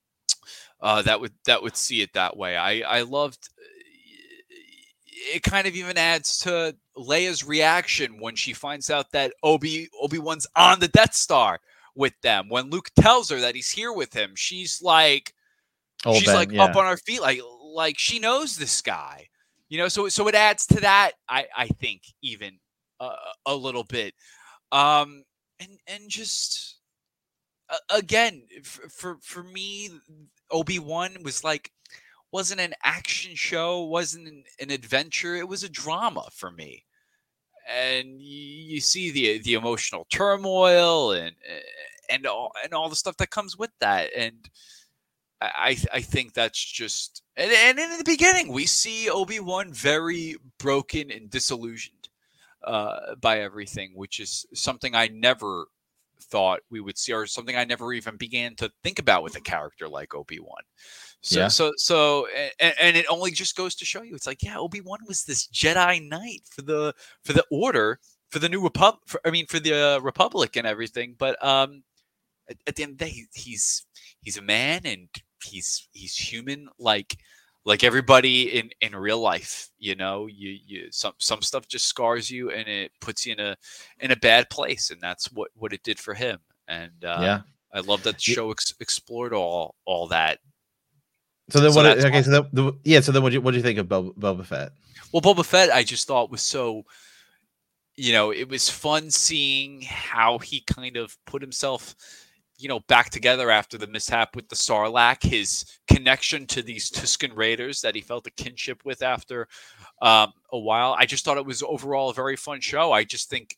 see it that way. I loved it. Kind of even adds to Leia's reaction when she finds out that Obi-Wan's on the Death Star with them. When Luke tells her that he's here with him, she's like, up on her feet, like she knows this guy. So it adds to that. I think even a little bit, and just again for me, Obi-Wan wasn't an action show, wasn't an adventure. It was a drama for me, and you see the emotional turmoil and all the stuff that comes with that, and I think that's just and in the beginning we see Obi-Wan very broken and disillusioned by everything, which is something I never thought we would see, or something I never even began to think about with a character like Obi-Wan. So it only just goes to show you, it's like, yeah, Obi-Wan was this Jedi Knight for the Order, for the new for the Republic and everything, but at the end of the day, he's a man, and he's human like everybody in real life. Some stuff just scars you, and it puts you in a bad place, and that's what it did for him. And I love that the show explored all that. So then so then what do you think of Boba Fett? Well, Boba Fett, I just thought was so, it was fun seeing how he kind of put himself back together after the mishap with the Sarlacc, his connection to these Tusken Raiders that he felt a kinship with after a while. I just thought it was overall a very fun show. I just think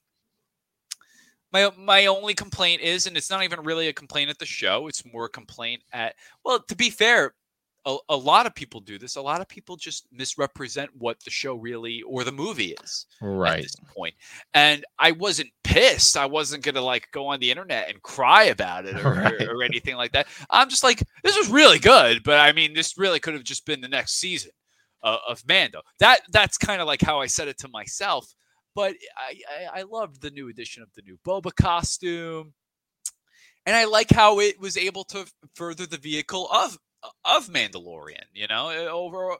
my only complaint is, and it's not even really a complaint at the show, it's more a complaint at, well, to be fair, a lot of people do this. A lot of people just misrepresent what the show really, or the movie is, right, at this point. And I wasn't pissed. I wasn't going to go on the internet and cry about it or anything like that. I'm just like, this was really good, but I mean, this really could have just been the next season of Mando. That's kind of like how I said it to myself. But I loved the new edition of the new Boba costume. And I like how it was able to further the vehicle of Mandalorian, overall,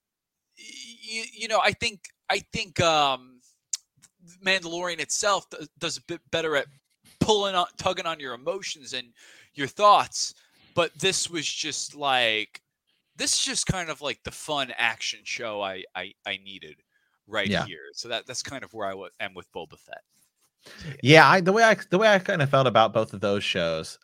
I think Mandalorian itself does a bit better at tugging on your emotions and your thoughts, but this was just kind of like the fun action show I needed here. So that's kind of where I am with Boba Fett. Yeah, the way I kind of felt about both of those shows,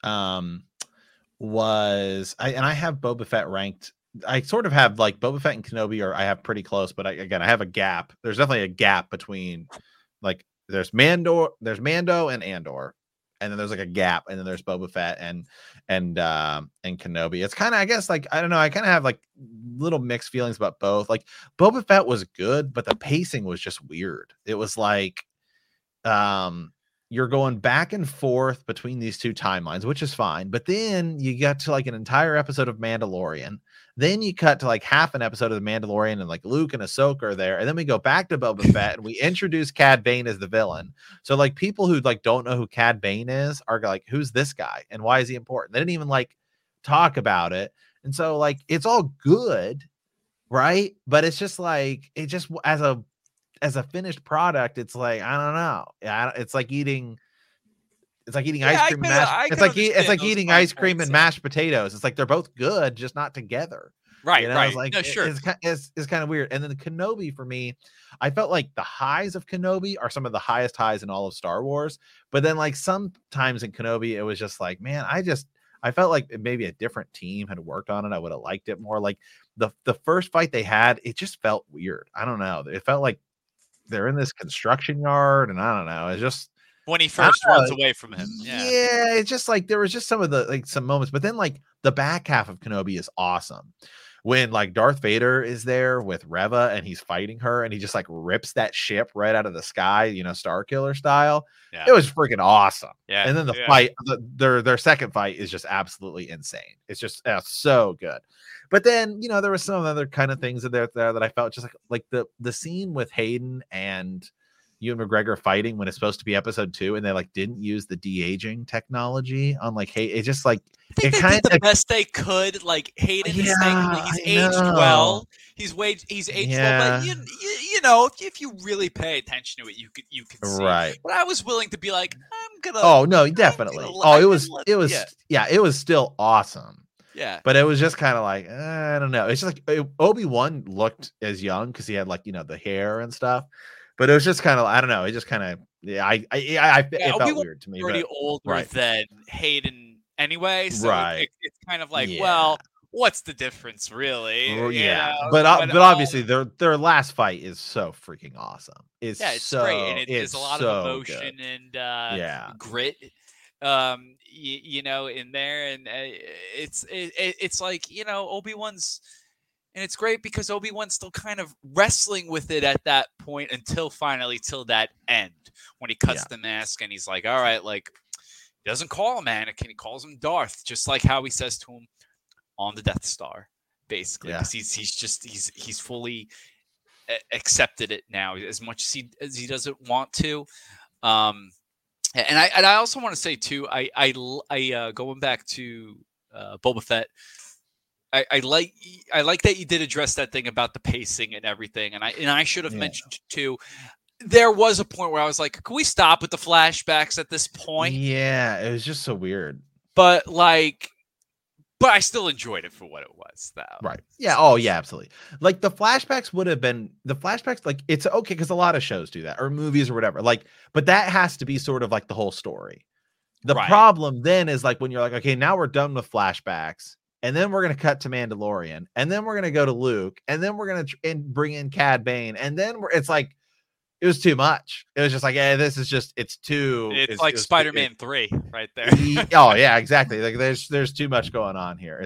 was I have Boba Fett ranked. I sort of have like Boba Fett and Kenobi, or I have pretty close, but I have a gap. There's definitely a gap between, like, there's Mando and Andor, and then there's like a gap, and then there's Boba Fett and Kenobi. It's kind of, I guess, like, I don't know, I kind of have like little mixed feelings about both. Like, Boba Fett was good, but the pacing was just weird. It was like, you're going back and forth between these two timelines, which is fine. But then you got to like an entire episode of Mandalorian. Then you cut to like half an episode of the Mandalorian, and like Luke and Ahsoka are there. And then we go back to Boba Fett, and we introduce Cad Bane as the villain. So like people who like don't know who Cad Bane is are like, who's this guy and why is he important? They didn't even like talk about it. And so like, it's all good, right? But it's just like, it just as a finished product, it's like, I don't know. It's like eating ice cream and mashed. It's like eating ice cream and mashed potatoes. It's like they're both good, just not together. Right, right. It's like, no, sure. It's kind of weird. And then Kenobi, for me, I felt like the highs of Kenobi are some of the highest highs in all of Star Wars. But then like sometimes in Kenobi, it was just like, man, I felt like maybe a different team had worked on it. I would have liked it more. Like the first fight they had, it just felt weird. I don't know. It felt like they're in this construction yard, and I don't know. It's just when he first runs away from him. Yeah, it's just like there was just some of the some moments, but then like the back half of Kenobi is awesome. When like Darth Vader is there with Reva and he's fighting her and he just like rips that ship right out of the sky, you know, Star Killer style. Yeah. It was freaking awesome. Yeah. And then the fight, their second fight is just absolutely insane. It's just so good. But then, you know, there was some other kind of things in there that I felt just like the scene with Hayden and Ewan McGregor fighting when it's supposed to be episode 2, and they like didn't use the de-aging technology on like it just like I think they did the best they could. Like Hayden is saying he's aged well. He's aged well, but you know, if you really pay attention to it, you could see. Right. But I was willing to be like, I'm gonna. Oh no, definitely. It was still awesome. Yeah. But it was just kind of like, I don't know. It's just like Obi-Wan looked as young because he had like, you know, the hair and stuff. But it was just kind of, I don't know. It just kind of, it felt weird to me. Already older than Hayden anyway. So right. It's kind of like, well, what's the difference really? Yeah. But obviously their last fight is so freaking awesome. It's great. And there's a lot of emotion and grit. You know, in there, and it's like, you know, Obi-Wan's, and it's great because Obi-Wan's still kind of wrestling with it at that point until that end when he cuts the mask and he's like, all right, like he doesn't call him Anakin, he calls him Darth, just like how he says to him on the Death Star, basically, because he's fully accepted it now as much as he doesn't want to. And I also want to say too, I going back to Boba Fett, I like that you did address that thing about the pacing and everything, and I should have mentioned too. There was a point where I was like, can we stop with the flashbacks at this point? Yeah, it was just so weird. But I still enjoyed it for what it was, though. Right. Yeah. Oh, yeah, absolutely. Like the flashbacks like it's okay because a lot of shows do that or movies or whatever. Like, but that has to be sort of like the whole story. The problem then is like when you're like, okay, now we're done with flashbacks, and then we're gonna cut to Mandalorian, and then we're gonna go to Luke, and then we're gonna bring in Cad Bane, and then it's like it was too much. It was just like, this is just, it's like Spider-Man 3 right there. Oh yeah, exactly. Like there's too much going on here.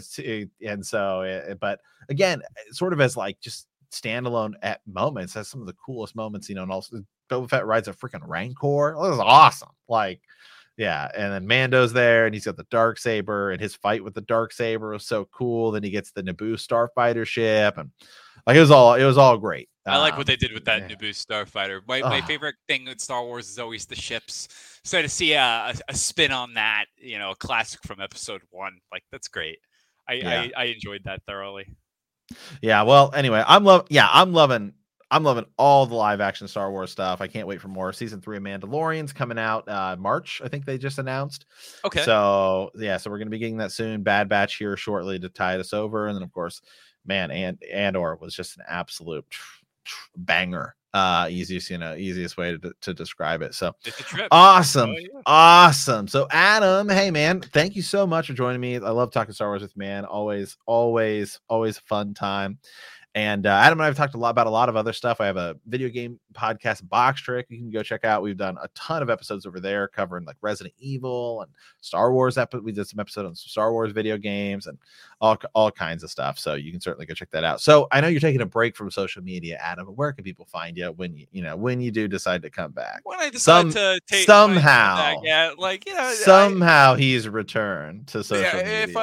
But again, sort of as like just standalone at moments, that's some of the coolest moments, you know, and also Boba Fett rides a freaking Rancor. That was awesome. Like, yeah. And then Mando's there and he's got the Darksaber, and his fight with the Darksaber was so cool. Then he gets the Naboo starfighter ship, and like it was all great. I like what they did with that Naboo starfighter. My favorite thing with Star Wars is always the ships. So to see a spin on that, you know, a classic from episode 1, like that's great. I enjoyed that thoroughly. Yeah. Well, anyway, I'm loving all the live action Star Wars stuff. I can't wait for more. Season 3 of Mandalorian's coming out March. I think they just announced. Okay. So yeah, so we're gonna be getting that soon. Bad Batch here shortly to tide us over, and then of course, man, Andor was just an absolute banger. Easiest way to describe it. So it's a trip. Awesome. Awesome. So Adam, hey man, thank you so much for joining me. I love talking Star Wars with you, man. Always a fun time. And Adam and I have talked about a lot of other stuff. I have a video game podcast, Box Trick, you can go check out. We've done a ton of episodes over there covering like Resident Evil and Star Wars. We did some episodes on Star Wars video games and all kinds of stuff. So you can certainly go check that out. So I know you're taking a break from social media, Adam. Where can people find you when you do decide to come back? When I decide to take somehow, somehow he's returned to social media. If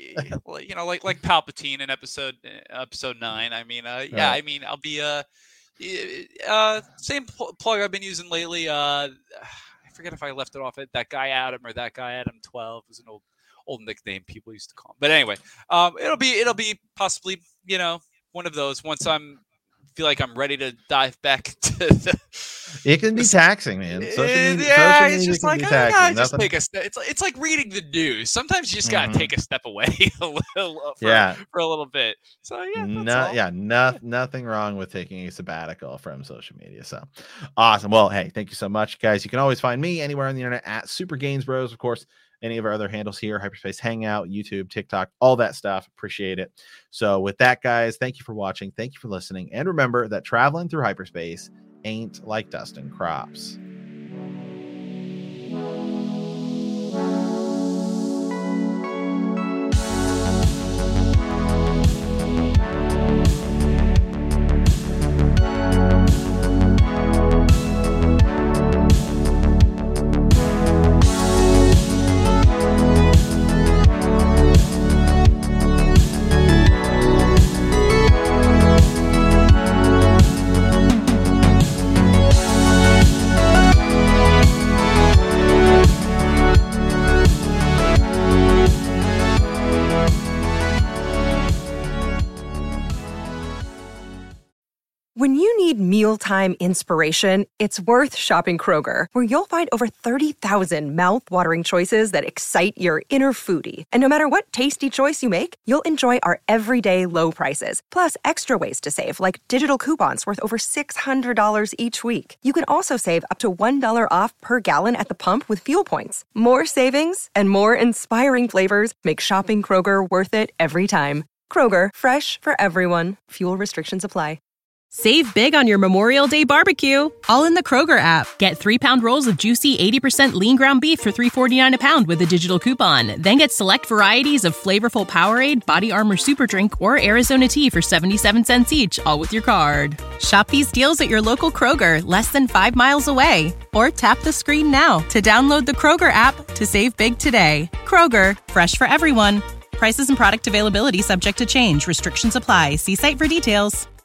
like Palpatine in episode 9. I mean, I mean, I'll be same plug I've been using lately. I forget if I left it off at that guy Adam or that guy Adam 12 was an old nickname people used to call him. But anyway, it'll be possibly, you know, one of those once feel like I'm ready to dive back to it can be taxing, man. Social media it's just like I just take a step. It's like reading the news. Sometimes you just gotta take a step away a little for a little bit. So nothing wrong with taking a sabbatical from social media. So awesome. Well, hey, thank you so much, guys. You can always find me anywhere on the internet at Super Games Bros. Of course, any of our other handles here, Hyperspace Hangout, YouTube, TikTok, all that stuff. Appreciate it. So with that, guys, thank you for watching. Thank you for listening. And remember that traveling through hyperspace ain't like dusting crops. When you need mealtime inspiration, it's worth shopping Kroger, where you'll find over 30,000 mouth-watering choices that excite your inner foodie. And no matter what tasty choice you make, you'll enjoy our everyday low prices, plus extra ways to save, like digital coupons worth over $600 each week. You can also save up to $1 off per gallon at the pump with fuel points. More savings and more inspiring flavors make shopping Kroger worth it every time. Kroger, fresh for everyone. Fuel restrictions apply. Save big on your Memorial Day barbecue, all in the Kroger app. Get 3-pound rolls of juicy 80% lean ground beef for $3.49 a pound with a digital coupon. Then get select varieties of flavorful Powerade, Body Armor Super Drink, or Arizona tea for 77 cents each, all with your card. Shop these deals at your local Kroger, less than 5 miles away. Or tap the screen now to download the Kroger app to save big today. Kroger, fresh for everyone. Prices and product availability subject to change. Restrictions apply. See site for details.